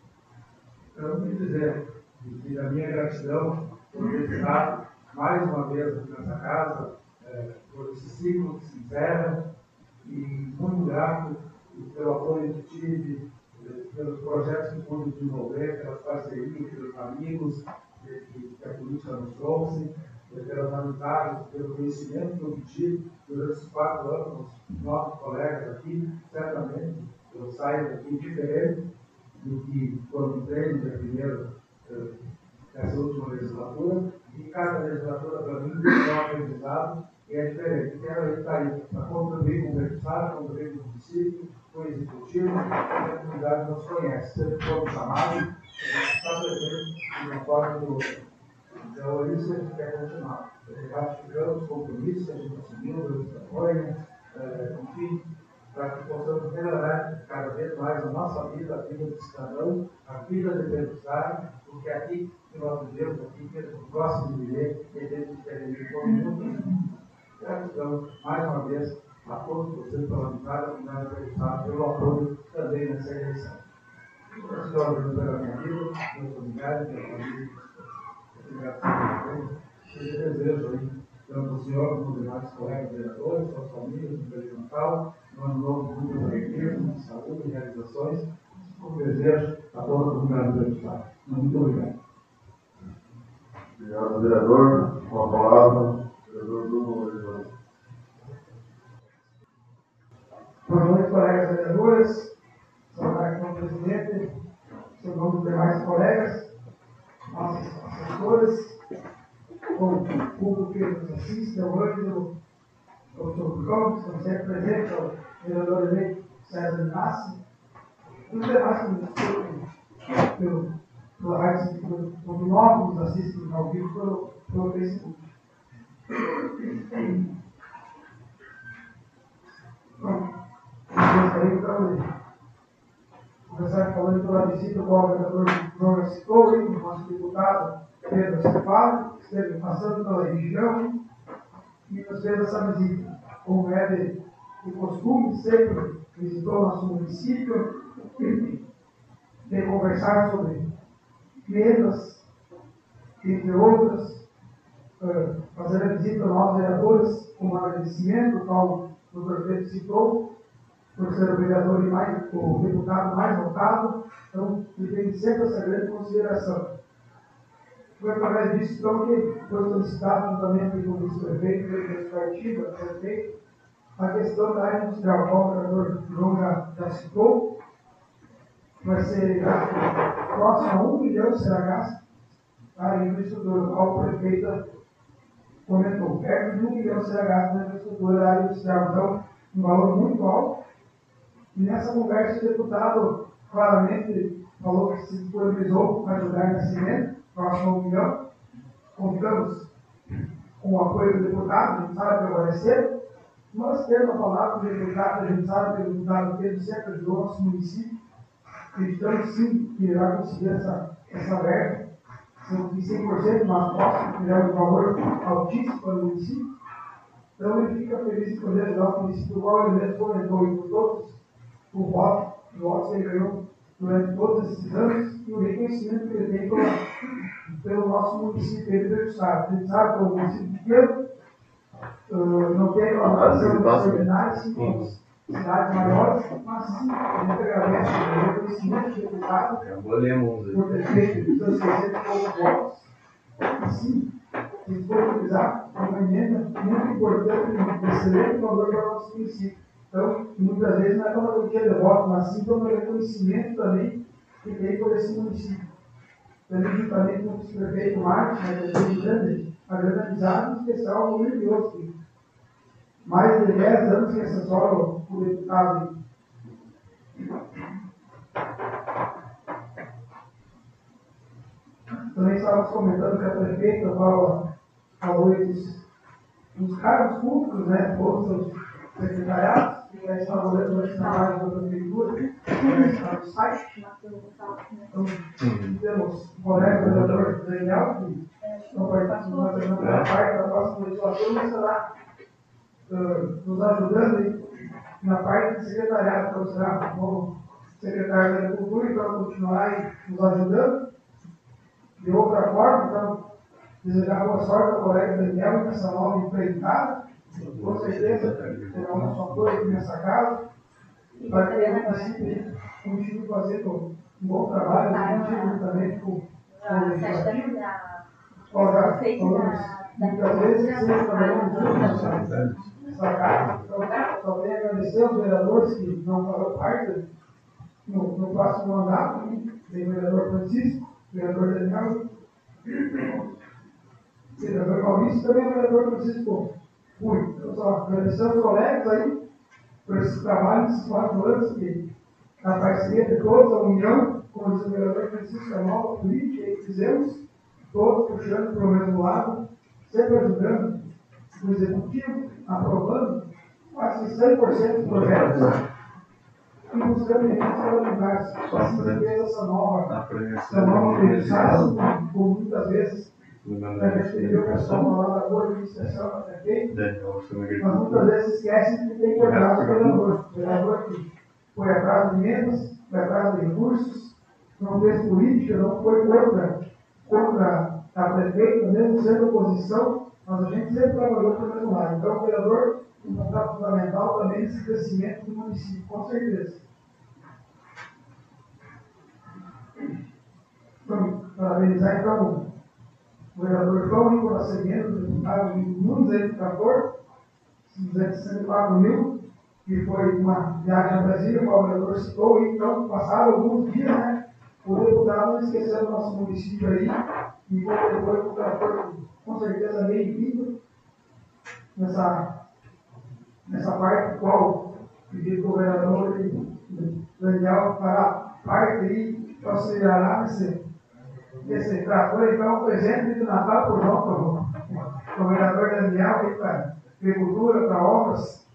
Eu não quis dizer que a minha gratidão por ter estado mais uma vez aqui nessa casa, é, por esse ciclo que se encerra, e muito grato pelo apoio que tive, pelos projetos que pude desenvolver, pelas parcerias, pelos amigos que a política nos trouxe, pelas amizades, pelo conhecimento que eu tive durante esses quatro anos, os nossos colegas aqui, certamente eu saio daqui diferente do que quando entrei no dia primeiro dessa última legislatura, e cada legislatura para mim é um aprendizado e é diferente. Quero estar aí para contribuir com o deputado, contribuir com o município, com o executivo, que a comunidade nos conhece. Sempre fomos chamados, a gente está presente de uma forma ou de outra. Então, é isso que a gente quer continuar. Ratificamos os compromissos que a gente assumiu durante a campanha, é, enfim, para que possamos melhorar cada vez mais a nossa vida, a vida do cidadão, a vida do empresário, porque aqui que nós vivemos, aqui que eu gosto de viver, e a gente quer viver por muito. Gratidão, mais uma vez, a todos vocês parlamentares, pelo apoio também nessa eleição. Gratidão pela minha vida, meus familiares, minha família. Obrigado por e desejo aí, tanto o senhor como os demais colegas vereadores, suas famílias, no Feliz Natal, no ano novo, muitas alegrias, saúde e realizações. Um desejo a toda a comunidade do Estado. Muito obrigado. Obrigado, vereador. Com a palavra, vereador Bruno. Boa noite, colegas vereadores. Saudar aqui o presidente, seu nome dos demais colegas, nossos assessores, o público que nos assiste hoje, o doutor Gomes, que nos representa, o vereador eleito César Inácio, e os demais que nos assistem pelo, pela rádio, pelo nome que nos assistem ao vivo pelo, pelo Facebook. Bom, gostaria então de começar falando pela visita do governador João citou, o nosso deputado Pedro Cefalo, que esteve passando pela região e nos fez essa visita. Como é de, de costume, sempre visitou nosso município, de conversar sobre metas, entre outras, uh, fazer a visita a nós vereadores como agradecimento, qual o doutor Pedro citou, por ser o vereador e mais, o deputado mais votado, então ele tem sempre essa grande consideração. Foi através disso então que foi solicitado juntamente com o vice-prefeito, o legislativo, o prefeito, a questão da área industrial, qual o vereador João já, já citou, vai ser gasto próximo a um milhão será gasto a área infraestrutura, qual o prefeito comentou, perto de um milhão será gasto na infraestrutura da área industrial, então um valor muito alto. E nessa conversa o deputado claramente falou que se disponibilizou para ajudar nesse evento, próximo a um milhão. Contamos com o apoio do deputado, a gente sabe que vai ser. Nós temos a palavra do deputado, a gente sabe que o deputado Pedro sempre ajudou o nosso município. Acreditamos sim que irá conseguir essa, essa verba, sendo que cem por cento mais próximo, que é um valor altíssimo para o município. Então ele fica feliz de poder ajudar o município, igual ele mesmo comentou, e por todos o voto, o voto que ele ganhou durante todos esses anos e o reconhecimento que ele tem pelo, pelo nosso município ele do Estado. A gente sabe que é um município pequeno, uh, não tem uma relação extraordinária, sim, com as cidades maiores, mas sim, a gente agradece o reconhecimento do deputado por ter feito os seus sessenta e poucos votos. E sim, disponibilizar uma emenda muito importante, um excelente valor para o nosso município. Então, muitas vezes não é uma quantia de voto, mas sim pelo reconhecimento também que tem por esse município. Também, juntamente com o vice-prefeito Marcos, né, que tem grande, a grande amizade, em especial o Luiz Deus, que mais de dez anos que assessora o deputado. Também estávamos comentando que a prefeita fala, falou dos, dos cargos públicos, né, todos os secretariados, que já estão olhando esse trabalho da prefeitura, já está no site. Então, temos o colega vereador Daniel, que não participando da parte da próxima legislatura, mas estará uh, nos ajudando aí na parte de secretariado, então será o novo secretário da Agricultura, então continuar aí nos ajudando. De outra forma, então, desejar boa sorte ao colega Daniel nessa nova empreitada. Com certeza, terá uma sua coisa aqui nessa casa, para que ele consiga continue fazendo um bom trabalho, contigo também com o legislativo. Ora, muitas vezes, sempre trabalhamos juntos nessa casa, então, só venho agradecer aos vereadores que não farão parte no, no próximo mandato, tem o vereador Francisco, o vereador Daniel, o vereador Maurício e também o vereador Francisco. Fui. Então, só agradecer aos colegas aí por esse trabalho desses quatro anos, que a parceria de todos, a união, como diz o vereador Francisco, a nova política que fizemos, todos puxando para o mesmo lado, sempre ajudando o executivo, aprovando quase cem por cento dos projetos e buscando emendas parlamentares. Assim fez essa nova, essa nova legislação, por muitas vezes. A gente teve o pessoal falar da cor de expressão da prefeita, mas muitas vezes esquecem que tem que olhar o vereador. O vereador que foi atrás de emendas, foi atrás de recursos, não fez política, não foi contra, contra a prefeita, mesmo sendo oposição, mas a gente sempre trabalhou para o mesmo lado. Então, o vereador tem um papel fundamental também nesse crescimento do município, com certeza. Então, parabenizar então o vereador João Rico Nascimento, o deputado Nunes aí do Trator, duzentos e sessenta e quatro mil, que foi uma viagem a Brasília, o vereador citou, e então passaram alguns dias, né? O deputado não esqueceu do nosso município aí, e depois o Trator, com certeza, bem-vindo nessa, nessa parte, qual pediu que o vereador Daniel fará parte aí, auxiliará nesse. Esse trator, então, um presente de Natal para o vereador Daniel, para agricultura, para obras,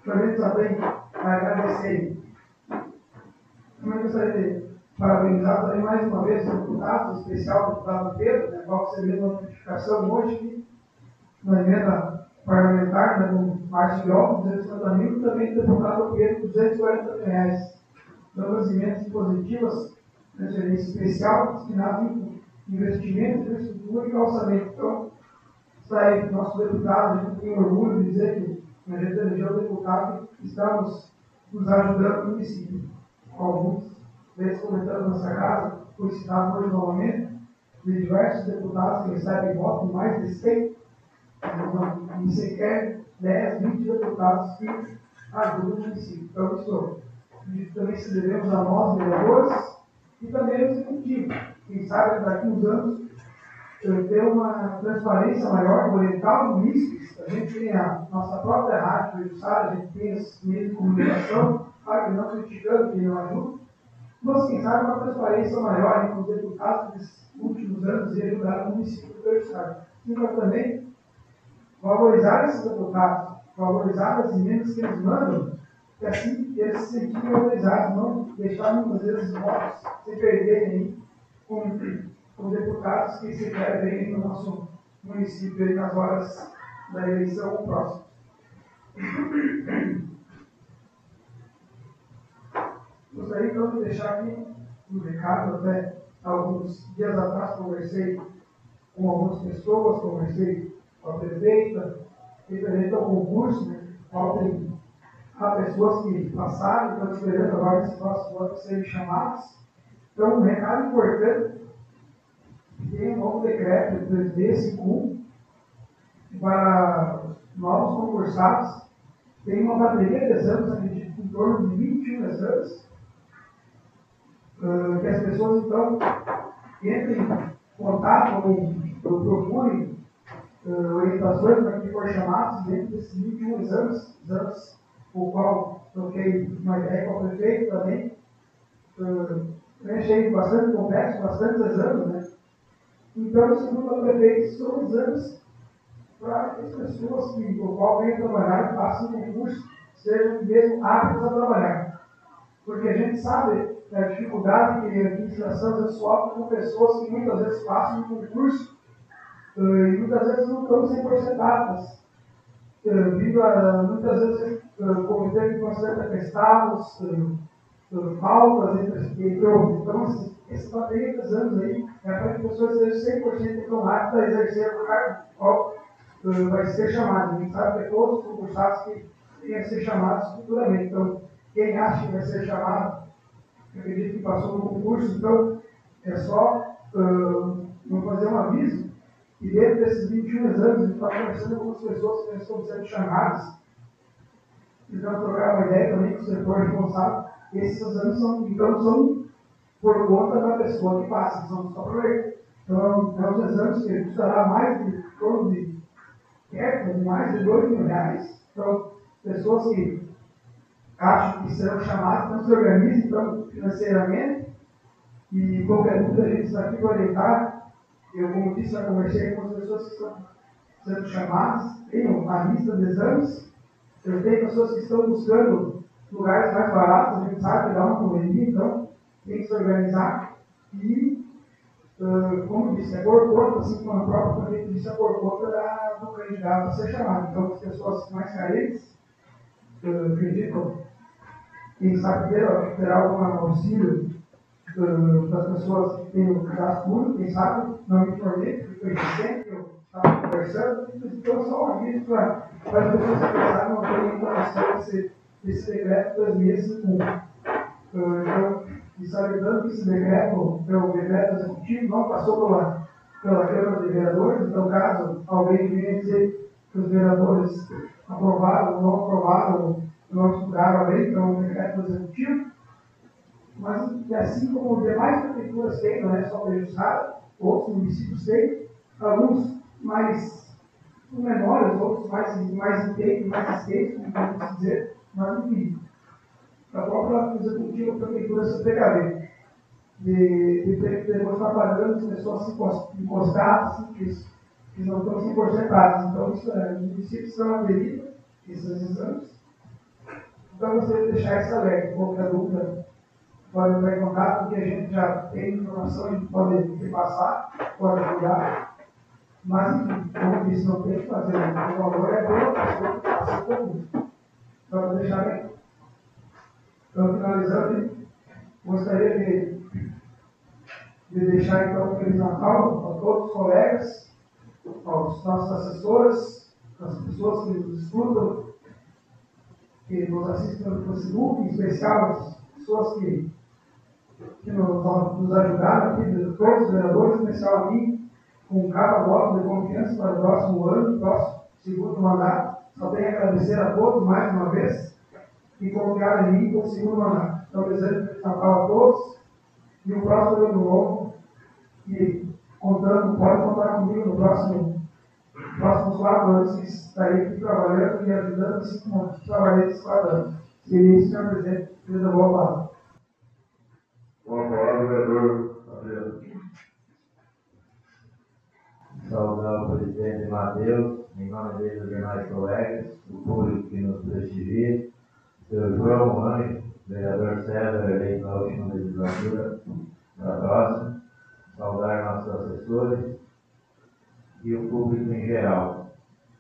a gente também agradecer. Também gostaria de parabenizar também mais uma vez o deputado, o especial deputado Pedro, né, qual você viu a notificação hoje aqui, na emenda parlamentar, né, no Márcio Biol, duzentos e cinquenta mil, e também o deputado Pedro, duzentos e quarenta mil reais. Então, as emendas positivas, transferência especial, destinada em investimento, infraestrutura e calçamento. Então, está aí, nosso deputado, a gente tem orgulho de dizer que a gente elegeu o deputado e estamos nos ajudando no município. Alguns vezes comentando nessa casa, foi citado hoje novamente, de diversos deputados que recebem voto, mais de cem, e sequer dez, vinte deputados que ajudam o município. Então, isso também se devemos a nós, vereadores, e também ao executivo. Quem sabe daqui a uns anos ter uma transparência maior, oriental no município. A gente tem a nossa própria rádio, a gente tem os meios de comunicação, claro que não criticando, que não ajuda, mas quem sabe uma transparência maior entre os deputados dos últimos anos e ajudar o município do Estado. E para também valorizar esses deputados, valorizar as emendas que eles mandam, e assim eles se sentirem valorizados, não deixar muitas vezes os votos se perderem aí com, com deputados que se querem no nosso município aí nas horas da eleição próxima. Gostaria então de deixar aqui um recado. Até alguns dias atrás conversei com algumas pessoas, conversei com a prefeita, referente ao concurso, né? Faltam há pessoas que passaram, estão esperando agora nesse próximo ano serem chamadas. Então, um recado importante, tem um novo decreto de três D cinquenta e um para novos concursados. Tem uma bateria de exames, acredito, em torno de vinte e um exames, uh, que as pessoas, então, entrem em contato ou, ou procurem uh, orientações para que for chamados dentro desses vinte e um exames, exames o qual troquei uma ideia com o prefeito também. Uh, eu achei bastante complexo, bastante exames, né? Então, segundo o prefeito, são exames para que as pessoas que, o qual venham trabalhar e façam concurso sejam mesmo aptas a trabalhar. Porque a gente sabe a dificuldade que a administração sofre com pessoas que muitas vezes passam um concurso uh, e muitas vezes não estão cem por cento aptas. Uh, vindo a, muitas vezes uh, cometer com certos atestados, uh, uh, faltas, entre, então, então esse bateria de anos aí é para que pessoas sejam cem por cento então aptas a exercer o cargo qual uh, vai ser chamado. A gente sabe que todos os concursados que têm a ser chamados futuramente. Então, quem acha que vai ser chamado, acredito que passou no concurso, então é só uh, não fazer um aviso. E dentro desses vinte e um exames, a gente está conversando com as pessoas que estão sendo chamadas, tentando trocar uma ideia também com o setor responsável. Esses exames são, então, são por conta da pessoa que passa, são só para ele. Então, é uns exames que custará mais de torno de perto de mais de dois mil reais. Então, pessoas que acham que serão chamadas, não se organizam então, financeiramente, e qualquer dúvida a gente está aqui para orientar. Eu, como disse, já conversei com as pessoas que estão sendo chamadas, tenho a lista de exames, eu tenho pessoas que estão buscando lugares mais baratos, a gente sabe que dá uma correria, então tem que se organizar e, uh, como disse, é por conta, assim como a própria prefeita disse, é por conta da, do candidato a ser chamado. Então, as pessoas mais carentes, uh, acreditam, quem sabe terá, terá algum auxílio uh, das pessoas que têm o cadastro único, quem sabe, não me informei, porque foi recente, eu estava conversando, então só um aviso para as pessoas que pensaram não terem informação desse, desse decreto dois mil e cinco. Uh, então, e salientando que esse decreto, é o decreto executivo, não passou pela, pela Câmara de Vereadores, então caso alguém venha dizer que os vereadores aprovaram ou não aprovaram, não estudaram a lei, então é um decreto executivo, mas que assim como as demais prefeituras têm, não é só prejudicada, outros municípios têm, alguns mais menores, outros mais, mais inteiros, mais extensos, como podemos dizer, mas enfim, a própria executiva da prefeitura se precaver de, de ter que estar pagando as pessoas encostadas, assim, que, que não estão cem por cento aptas. Então, isso, é, os municípios estão aderindo a esses exames Então, eu gostaria de deixar isso alerta. Qualquer dúvida, pode entrar em contato, porque a gente já tem informação, a gente pode repassar, pode ajudar. Mas, enfim, como eu disse, não tem que fazer. O valor é pela pessoa que passa por isso. Só para deixar bem. Então, finalizando, gostaria de, de deixar então um Feliz Natal a todos os colegas, aos nossos assessores, às pessoas que nos escutam, que nos assistem pelo Facebook, em especial as pessoas que, que nos, nos ajudaram aqui, todos os vereadores, em especial a mim, com cada voto de confiança para o próximo ano, próximo segundo mandato. Só tenho a agradecer a todos mais uma vez e confiar em mim com o segundo mandato. Então, desejo Feliz Natal a todos e o próximo ano novo. E contando, pode contar comigo no próximo, próximos quatro anos que estarei aqui trabalhando e ajudando, assim como trabalhei esses quatro anos. Seria isso, senhor presidente. Deus a boa palavra. Boa palavra, vereador Adriano. Saudar o presidente Matheus, em nome dele e dos demais colegas, o público que nos prestigia, seu João Anjo, vereador César, eleito na última legislatura, da próxima, saudar nossos assessores e o público em geral.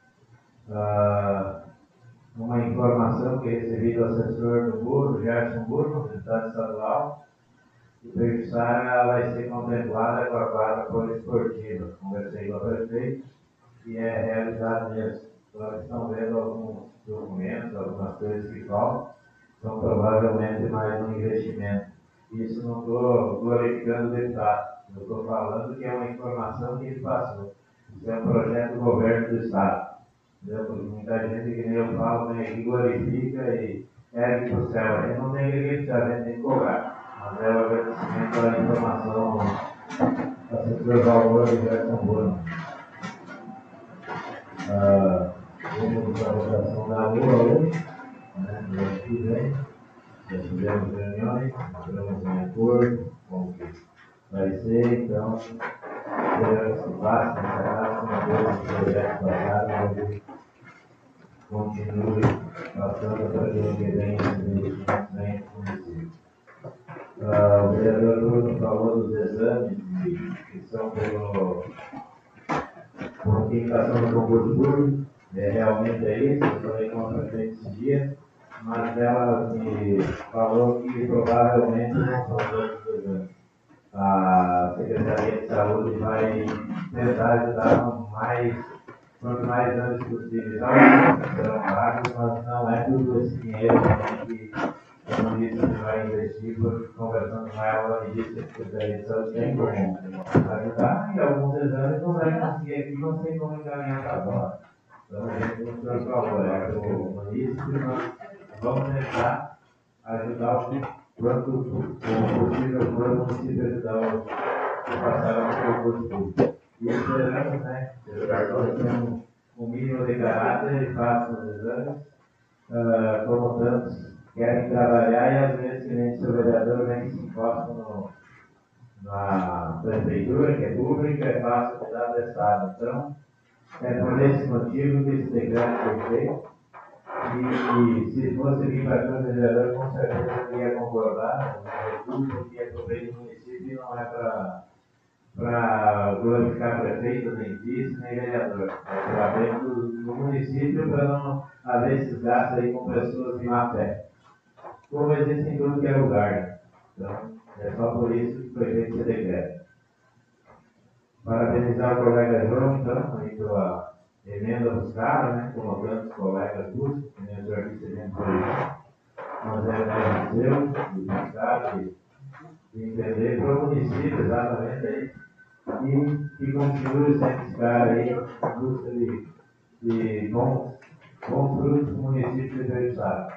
Ah, uma informação que recebi do assessor do Burgo, Gerson Burgo, deputado estadual, que a Peixara vai ser contemplada com a quadra poliesportiva. Conversei com o prefeito e é realizado mesmo. Então, estão vendo alguns documentos, algumas coisas que faltam, então provavelmente mais um investimento. Isso não estou glorificando o deputado, eu estou falando que é uma informação que ele passou. Isso é um projeto do governo do Estado. Entendeu? Porque muita gente que nem eu falo, vem aqui, glorifica e ergue para o céu. A gente não tem que acreditar, a gente tem que cobrar. Mas é o agradecimento pela informação ao assessor Valor de Gerson Bruno. Ah, vamos para a votação da rua hoje, né, no ano que vem. Já tivemos reuniões, entramos em acordo com o que vai ser, então, esperamos que passe, encerrar com Deus o projeto passado, onde continue passando para que o que vem esses investimentos venham para o município. Uh, o vereador Bruno falou dos exames que são pelo, por indicação do concurso público, é, realmente é isso, eu falei com a prefeita esse dia, mas ela me falou que provavelmente não são todos os exames. A Secretaria de Saúde vai tentar ajudar mais, quanto mais anos possível. Alguns serão pagos, mas não é tudo esse dinheiro que o município vai investir, porque conversando com ela, ela me disse que a Secretaria de Saúde tem como ajudar, e alguns exames não vai conseguir aqui, não sei como encaminhar para fora. Então, a gente, como o senhor falou, é o município, nós vamos tentar ajudar o quanto possível for o município ajudar os que passaram no concurso público. E esperamos, né, que os cartões tenham um mínimo de caráter e façam os exames, uh, como tantos querem trabalhar e às vezes, que nem o seu vereador, vem e se encosta no, na prefeitura, que é pública, é fácil de dar atestado. Então, é por esse motivo que esse decreto foi feito. E se fosse vir para a Câmara de Vereador, com certeza eu ia concordar com o recurso que é proveito do município e não é para glorificar prefeito, nem vice, nem vereador. É para ver do, do município para não haver esses gastos aí com pessoas de má fé. Como existe em tudo que é lugar. Né? Então, é só por isso que foi feito esse decreto. Parabenizar o colega João, então, aí pela emenda buscada, né, como tantos colegas buscam, que nem o senhor disse dentro do projeto. Mas é mais seu, de buscar, de, de entender para o município exatamente aí, e que continue sendo esse cara aí, em busca de, de bons, bons frutos do município de Peixara.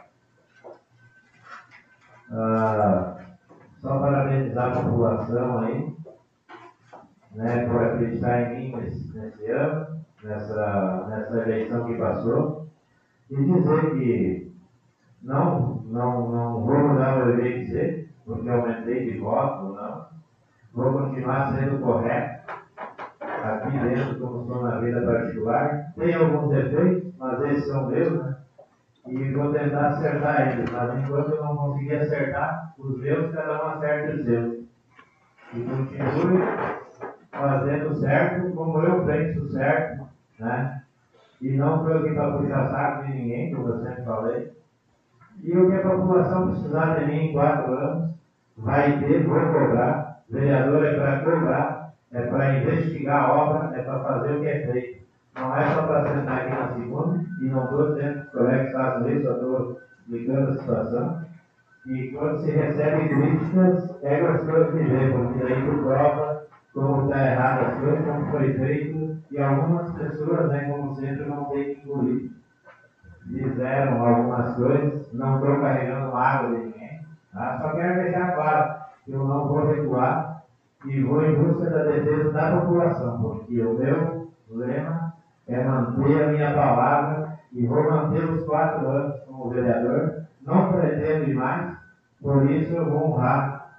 Ah, só parabenizar a população aí, né, por acreditar em mim nesse, nesse ano, nessa, nessa eleição que passou, e dizer que não, não, não vou mudar meu jeito de ser, porque aumentei de voto ou não, vou continuar sendo correto aqui dentro, como sou na vida particular. Tem alguns defeitos, mas esses são meus, né? e vou tentar acertar eles, mas enquanto eu não conseguir acertar os meus, cada um acerta os seus. E continue fazendo certo como eu penso certo, né? E não estou aqui para puxar saco de ninguém, como eu sempre falei. E o que a população precisar de mim em quatro anos, vai ter, vou cobrar. Vereador é para cobrar, é para investigar a obra, é para fazer o que é feito. Não é só para sentar aqui na segunda, e não estou dizendo que os colegas façam isso, só estou explicando a situação. E quando se recebe críticas, pega as coisas que vem, porque daí tu prova como está errado as coisas, como foi feito, e algumas pessoas, né, como sempre, não têm que engolir. Fizeram algumas coisas, não estou carregando água de ninguém, tá? Só quero deixar claro que eu não vou recuar e vou em busca da defesa da população, porque o meu lema é manter a minha palavra e vou manter os quatro anos como vereador, não pretendo ir mais, por isso eu vou honrar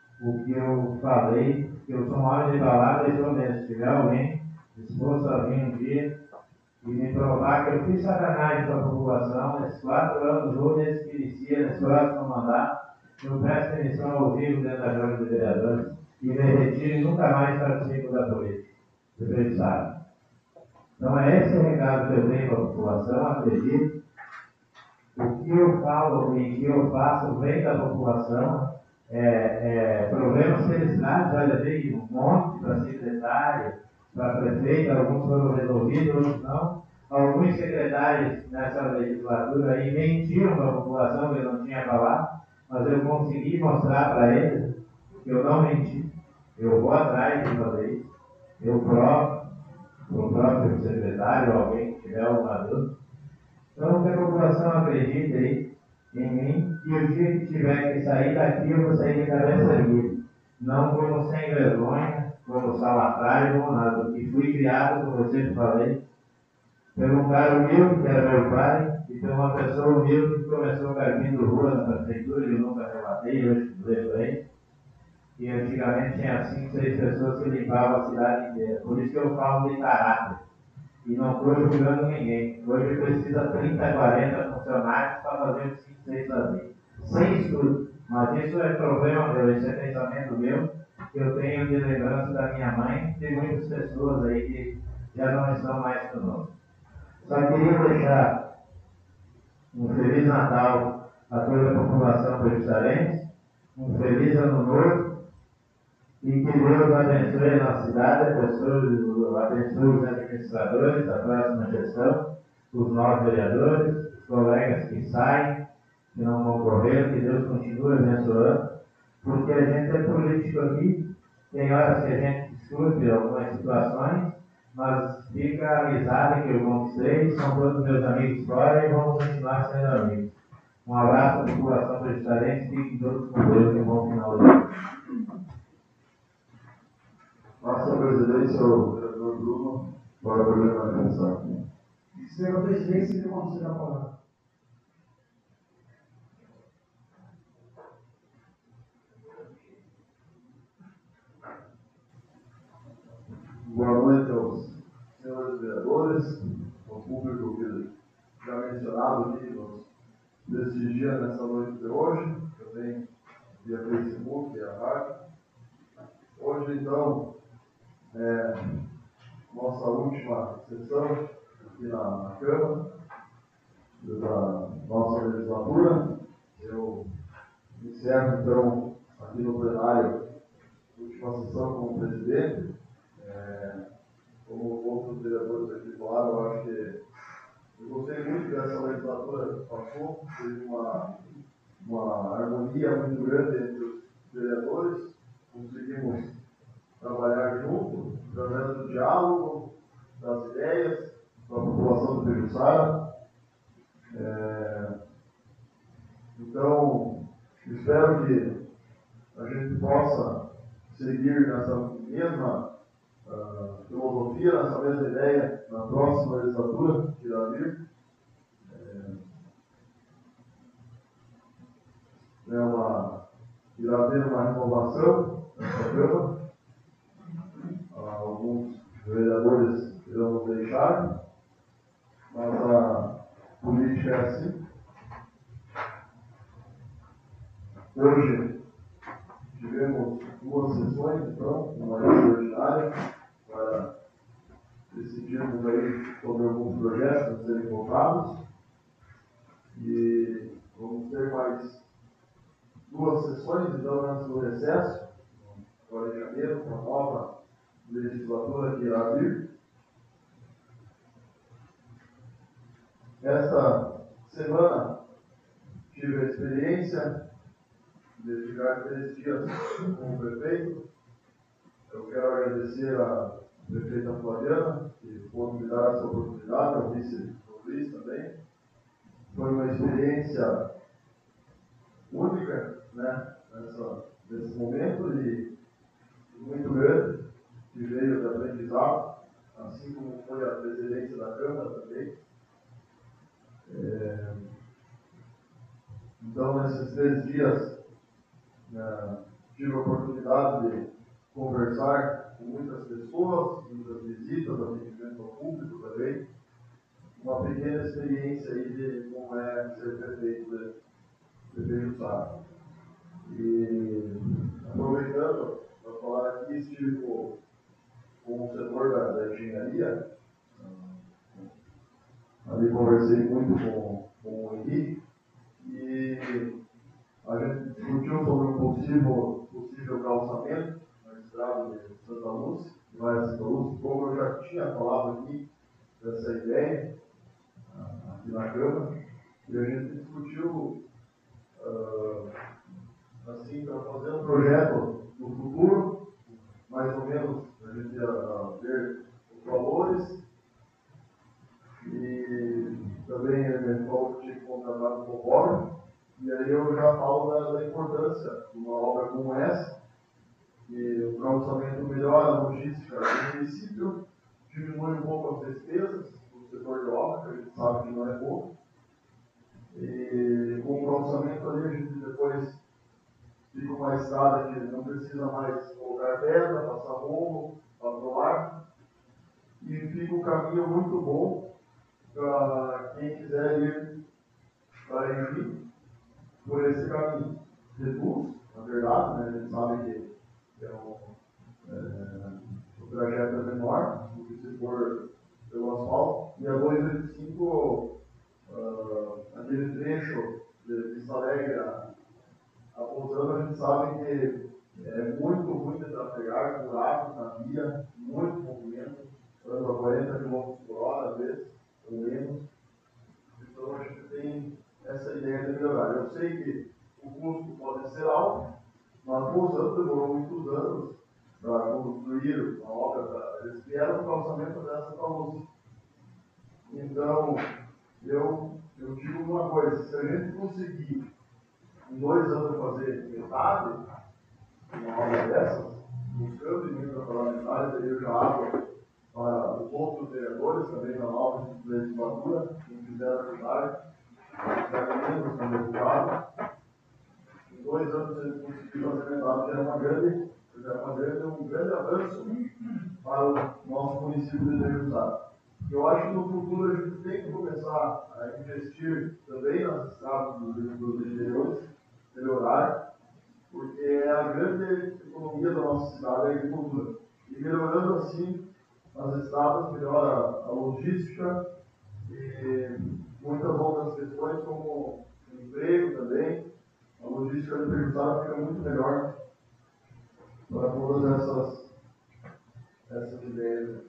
o que eu falei, que eu sou um homem de palavra e sou mesmo. Se tiver alguém disposto a vir um dia e me provar que eu fiz sacanagem com a população nesses quatro anos, ou nesse que inicia, nesse próximo mandato, eu presto emissão ao vivo dentro da Câmara de Vereadores e me retiro e nunca mais participo da política. Vocês sabem. Então é esse o recado que eu tenho para a população, acredito. O que eu falo e o que eu faço vem da população. É, é, problemas que eles trazem, já levei um monte para secretário, para prefeito, alguns foram resolvidos, outros não. Alguns secretários nessa legislatura aí mentiram para a população que eu não tinha falado, mas eu consegui mostrar para eles que eu não menti. Eu vou atrás de fazer isso. Eu provo, o próprio secretário, alguém que tiver alguma dúvida. Então, que a população acredite aí em mim, e o dia que tiver que sair daqui, eu vou sair de cabeça erguida. Não como sem vergonha, como salafrário, como nada, porque fui criado, como eu sempre falei, por um cara humilde, que era meu pai, e por uma pessoa humilde que começou carpindo rua na prefeitura, e eu nunca relatei, hoje levo aí. E antigamente tinha cinco, seis pessoas que limpavam a cidade inteira. Por isso que eu falo de caráter. E não estou julgando ninguém. Hoje precisa trinta, quarenta funcionários para fazer os cinco, seis sozinhos. Sem estudo. Mas isso é problema meu, isso é pensamento meu, que eu tenho de lembrança da minha mãe, e de muitas pessoas aí que já não estão mais conosco. Só queria deixar um Feliz Natal a toda a população peristarense, um Feliz Ano Novo, e que Deus abençoe a nossa cidade, abençoe, abençoe os administradores da próxima gestão, os novos vereadores, os colegas que saem, que não concorreram, que Deus continue abençoando, porque a gente é político aqui, tem horas que a gente discute algumas situações, mas fica a amizade que eu conquistei, são todos meus amigos fora e vamos continuar sendo amigos. Um abraço à população peristarense, fiquem todos com Deus e um bom final de ano. Passa a presidência ao vereador Bruno para poder manifestar. Senhor presidente, se conceder a palavra. Boa noite aos senhores vereadores, ao público que já mencionado aqui nos prestigia nessa noite de hoje, também via Facebook e a rádio. Hoje, então, é nossa última sessão aqui na, na Câmara da nossa legislatura. Eu encerro, então, aqui no plenário, a última sessão como presidente. É, como outros vereadores aqui falaram, eu acho que eu gostei muito dessa legislatura que passou, teve uma, uma harmonia muito grande entre os vereadores, conseguimos trabalhar junto, através do diálogo, das ideias, da população do Peruçara. É, então, espero que a gente possa seguir nessa mesma uh, filosofia, nessa mesma ideia na próxima legislatura que irá vir. É, é uma, irá ter uma renovação nessa Câmara. Alguns vereadores irão nos deixar, mas a política é assim. Hoje tivemos duas sessões, então, uma extraordinária, para decidirmos aí sobre alguns projetos a serem votados. E vamos ter mais duas sessões, então, antes do recesso, agora em janeiro, com a nova legislatura que irá vir. Esta semana tive a experiência de ficar três dias com o prefeito. Eu quero agradecer à prefeita Flaviana, que pôde me dar essa oportunidade, ao vice Luiz também. Foi uma experiência única, né, nessa, nesse momento e muito grande, que veio de aprendizado, assim como foi a presidência da Câmara também. É, então, nesses três dias, é, tive a oportunidade de conversar com muitas pessoas, muitas visitas, atendimento ao público também. Uma pequena experiência aí de como é ser prefeito de Prefeito Sá. E, aproveitando para falar aqui, estive com, com o setor da, da engenharia. Ali conversei muito com, com o Henrique e a gente discutiu sobre um possível, possível calçamento na estrada de Santa Lúcia, que vai a Santa Lúcia, como eu já tinha falado aqui dessa ideia aqui na Câmara, e a gente discutiu uh, assim, para fazer um projeto no futuro, mais ou menos a gente ia uh, ver os valores. E também ele falou que tinha que contratar um topógrafo. E aí eu já falo da, da importância de uma obra como essa, que o calçamento melhora a logística do município, diminui um pouco as despesas do setor de obra, que a gente sabe que não é pouco. E com o calçamento ali a gente depois fica uma estrada que não precisa mais colocar pedra, passar rolo, patroar, e fica um caminho muito bom para quem quiser ir para Envim por esse caminho. Reduz, na verdade, né? A gente sabe que é um, é, o trajeto é menor do que se for pelo asfalto. E a duzentos e vinte e cinco, uh, aquele trecho de Vista Alegre a, a Pousando, a gente sabe que é muito ruim de trafegar, buracos na via, muito movimento, anda a quarenta quilômetros por hora, às vezes, ou menos. Então a gente tem essa ideia de melhorar. Eu sei que o custo pode ser alto, mas a Pousando demorou muitos anos para construir uma obra, pra, eles vieram o calçamento dessa para Lúcia. Então, eu, eu digo uma coisa, se a gente conseguir em dois anos fazer metade de uma obra dessas, buscando emenda parlamentar, daí eu já abro para os outros vereadores também na nova legislatura, quem quiser ajudar, quiser menos como deputado. Em dois anos a gente conseguiu fazer metade, já é uma grande, já é uma grande, um grande avanço para o nosso município de Jujutá. Eu acho que no futuro a gente tem que começar a investir também nas estradas dos, dos interiores, melhorar, porque é a grande economia da nossa cidade, a agricultura. E melhorando assim as estradas, melhora a logística e muitas outras questões, como o emprego também. A logística de Jujutá fica muito melhor para todas essas, essas ideias.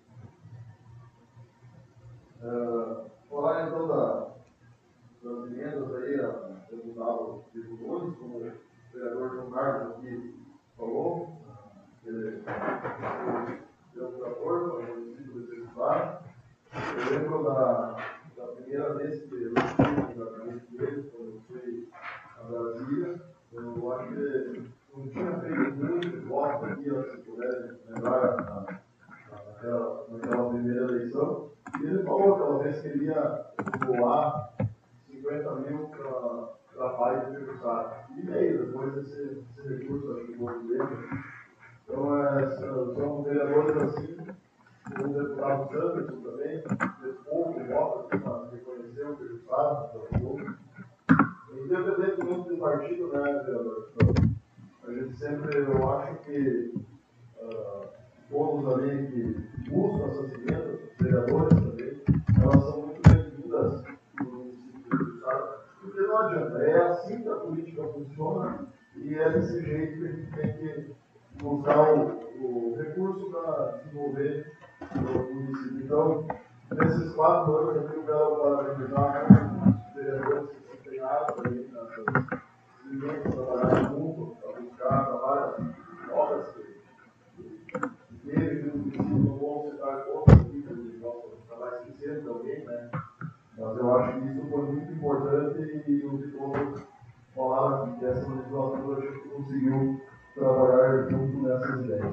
Uh, falar então da, das emendas aí, a deputado Vitor Nunes, como o vereador João Carlos aqui falou, ele deu um acordo para o município de Jujutá. Eu lembro da, da primeira vez que eu estive no tratamento dele, quando eu fui a Brasília, eu acho que não tinha feito muito voto aqui, se puderem lembrar, naquela, naquela primeira eleição. E ele falou aquela vez que ele ia doar cinquenta mil para a Pai de Jujutá. E meio, depois esse, esse recurso acho que foi dele. Então, é, são vereadores assim, o deputado Sanderson também, fez pouco voto para reconhecer o Jujutá, Independentemente do partido, né, vereador? A gente sempre, eu acho que uh, todos ali que buscam essas emendas, os vereadores também, elas são muito bem-vindas no município do Estado, porque não adianta, é assim que a política funciona e é desse jeito que a gente tem que buscar o, o recurso para desenvolver o município. Então, nesses quatro anos aqui, eu quero parabenizar os vereadores que se empenharam também nessas emendas, trabalhar junto, para buscar trabalhos, obras que teve no município, não vão citar outras aqui, que eles possam acabar esquecendo de alguém, né? Mas eu acho que isso foi muito importante e o Vitor falaram que essa legislatura a gente conseguiu trabalhar junto nessas ideias.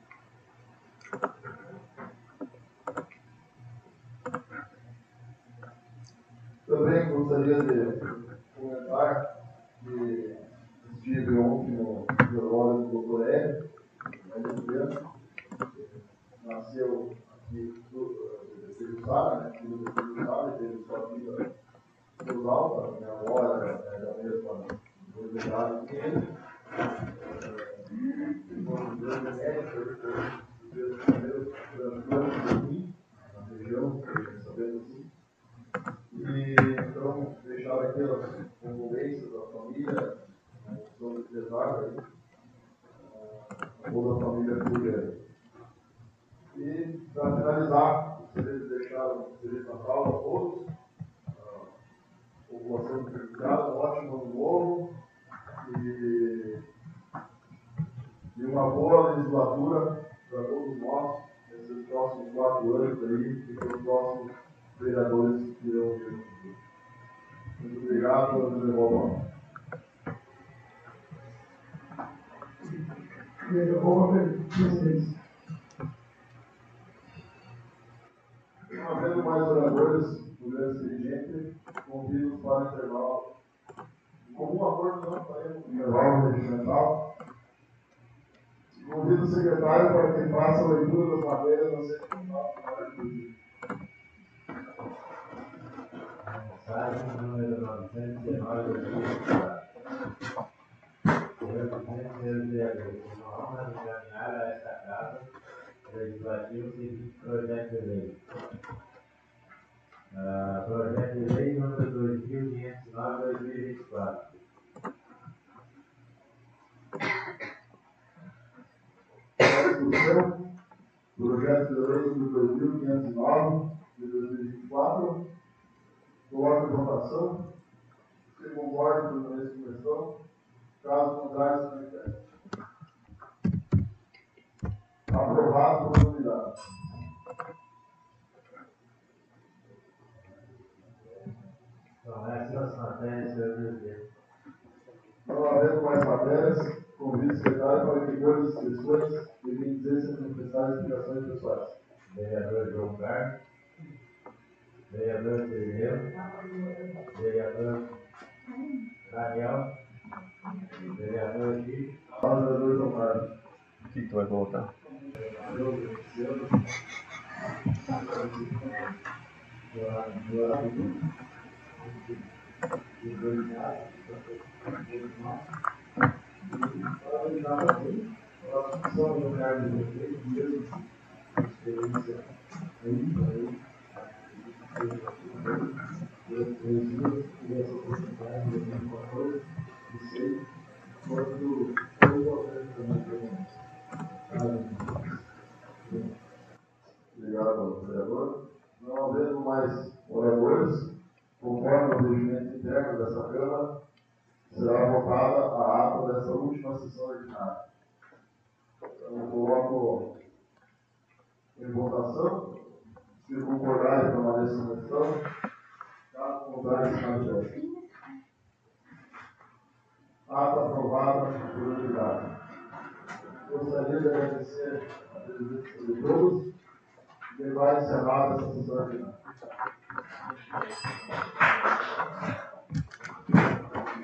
Também gostaria de comentar que estive ontem no velório do doutor Hélio, mais de criança, nasceu aqui do Jerusalém, né? Filho do Jerusalém, teve sua vida por alta, minha avó era da mesma idade que ele. Foi um médico, foi os primeiros transplantes de mim, na região, sabendo assim. E então, deixar aqui as condolências da família, sobre o pesar aí, toda a família Cruzeiro. E, para finalizar, gostaria de deixar um feliz Natal a todos, a população de casa, um ótimo ano novo e, e uma boa legislatura para todos nós, nesses próximos quatro anos aí, e para os próximos vereadores que irão vir no futuro. Muito obrigado, eu devolvo. Não havendo mais oradores do grande dirigente, convido para o intervalo. Comum acordo não faremos intervalo regimental. Convido o secretário para que faça a leitura das matérias na secção na hora do dia. Mensagem número novecentos e dezenove do dia. Eu pretendo ser uma honra encaminhar a esta casa legislativa o seguinte projeto de lei. Uh, projeto de lei número dois mil quinhentos e nove barra dois mil e vinte e quatro. Discussão. Projeto de lei número dois mil quinhentos e nove de dois mil e vinte e quatro. Coloco em votação. Se concorda com a minha questão, caso contrário, se manifeste. Aprovado por unanimidade. Então, essas as matérias, senhor presidente. Não havendo mais matérias, convido o secretário para que coisas e questões devem dizer se necessárias explicações pessoais. Vereador João Carlos, vereador Terreiro, vereador Daniel, vereador Chico. Fala, vereador João Carlos. O que tu vai colocar? Obrigado, vereador. Não havendo mais oradores, conforme o regimento interno dessa Câmara, será votada a ata dessa última sessão ordinária. Então, coloco em votação. Se concordarem, permaneçam na sessão. Caso contrário, se manifestem. Ata aprovada por unanimidade. Gostaria de agradecer a presença de todos e vai encerrar essa sessão ordinária.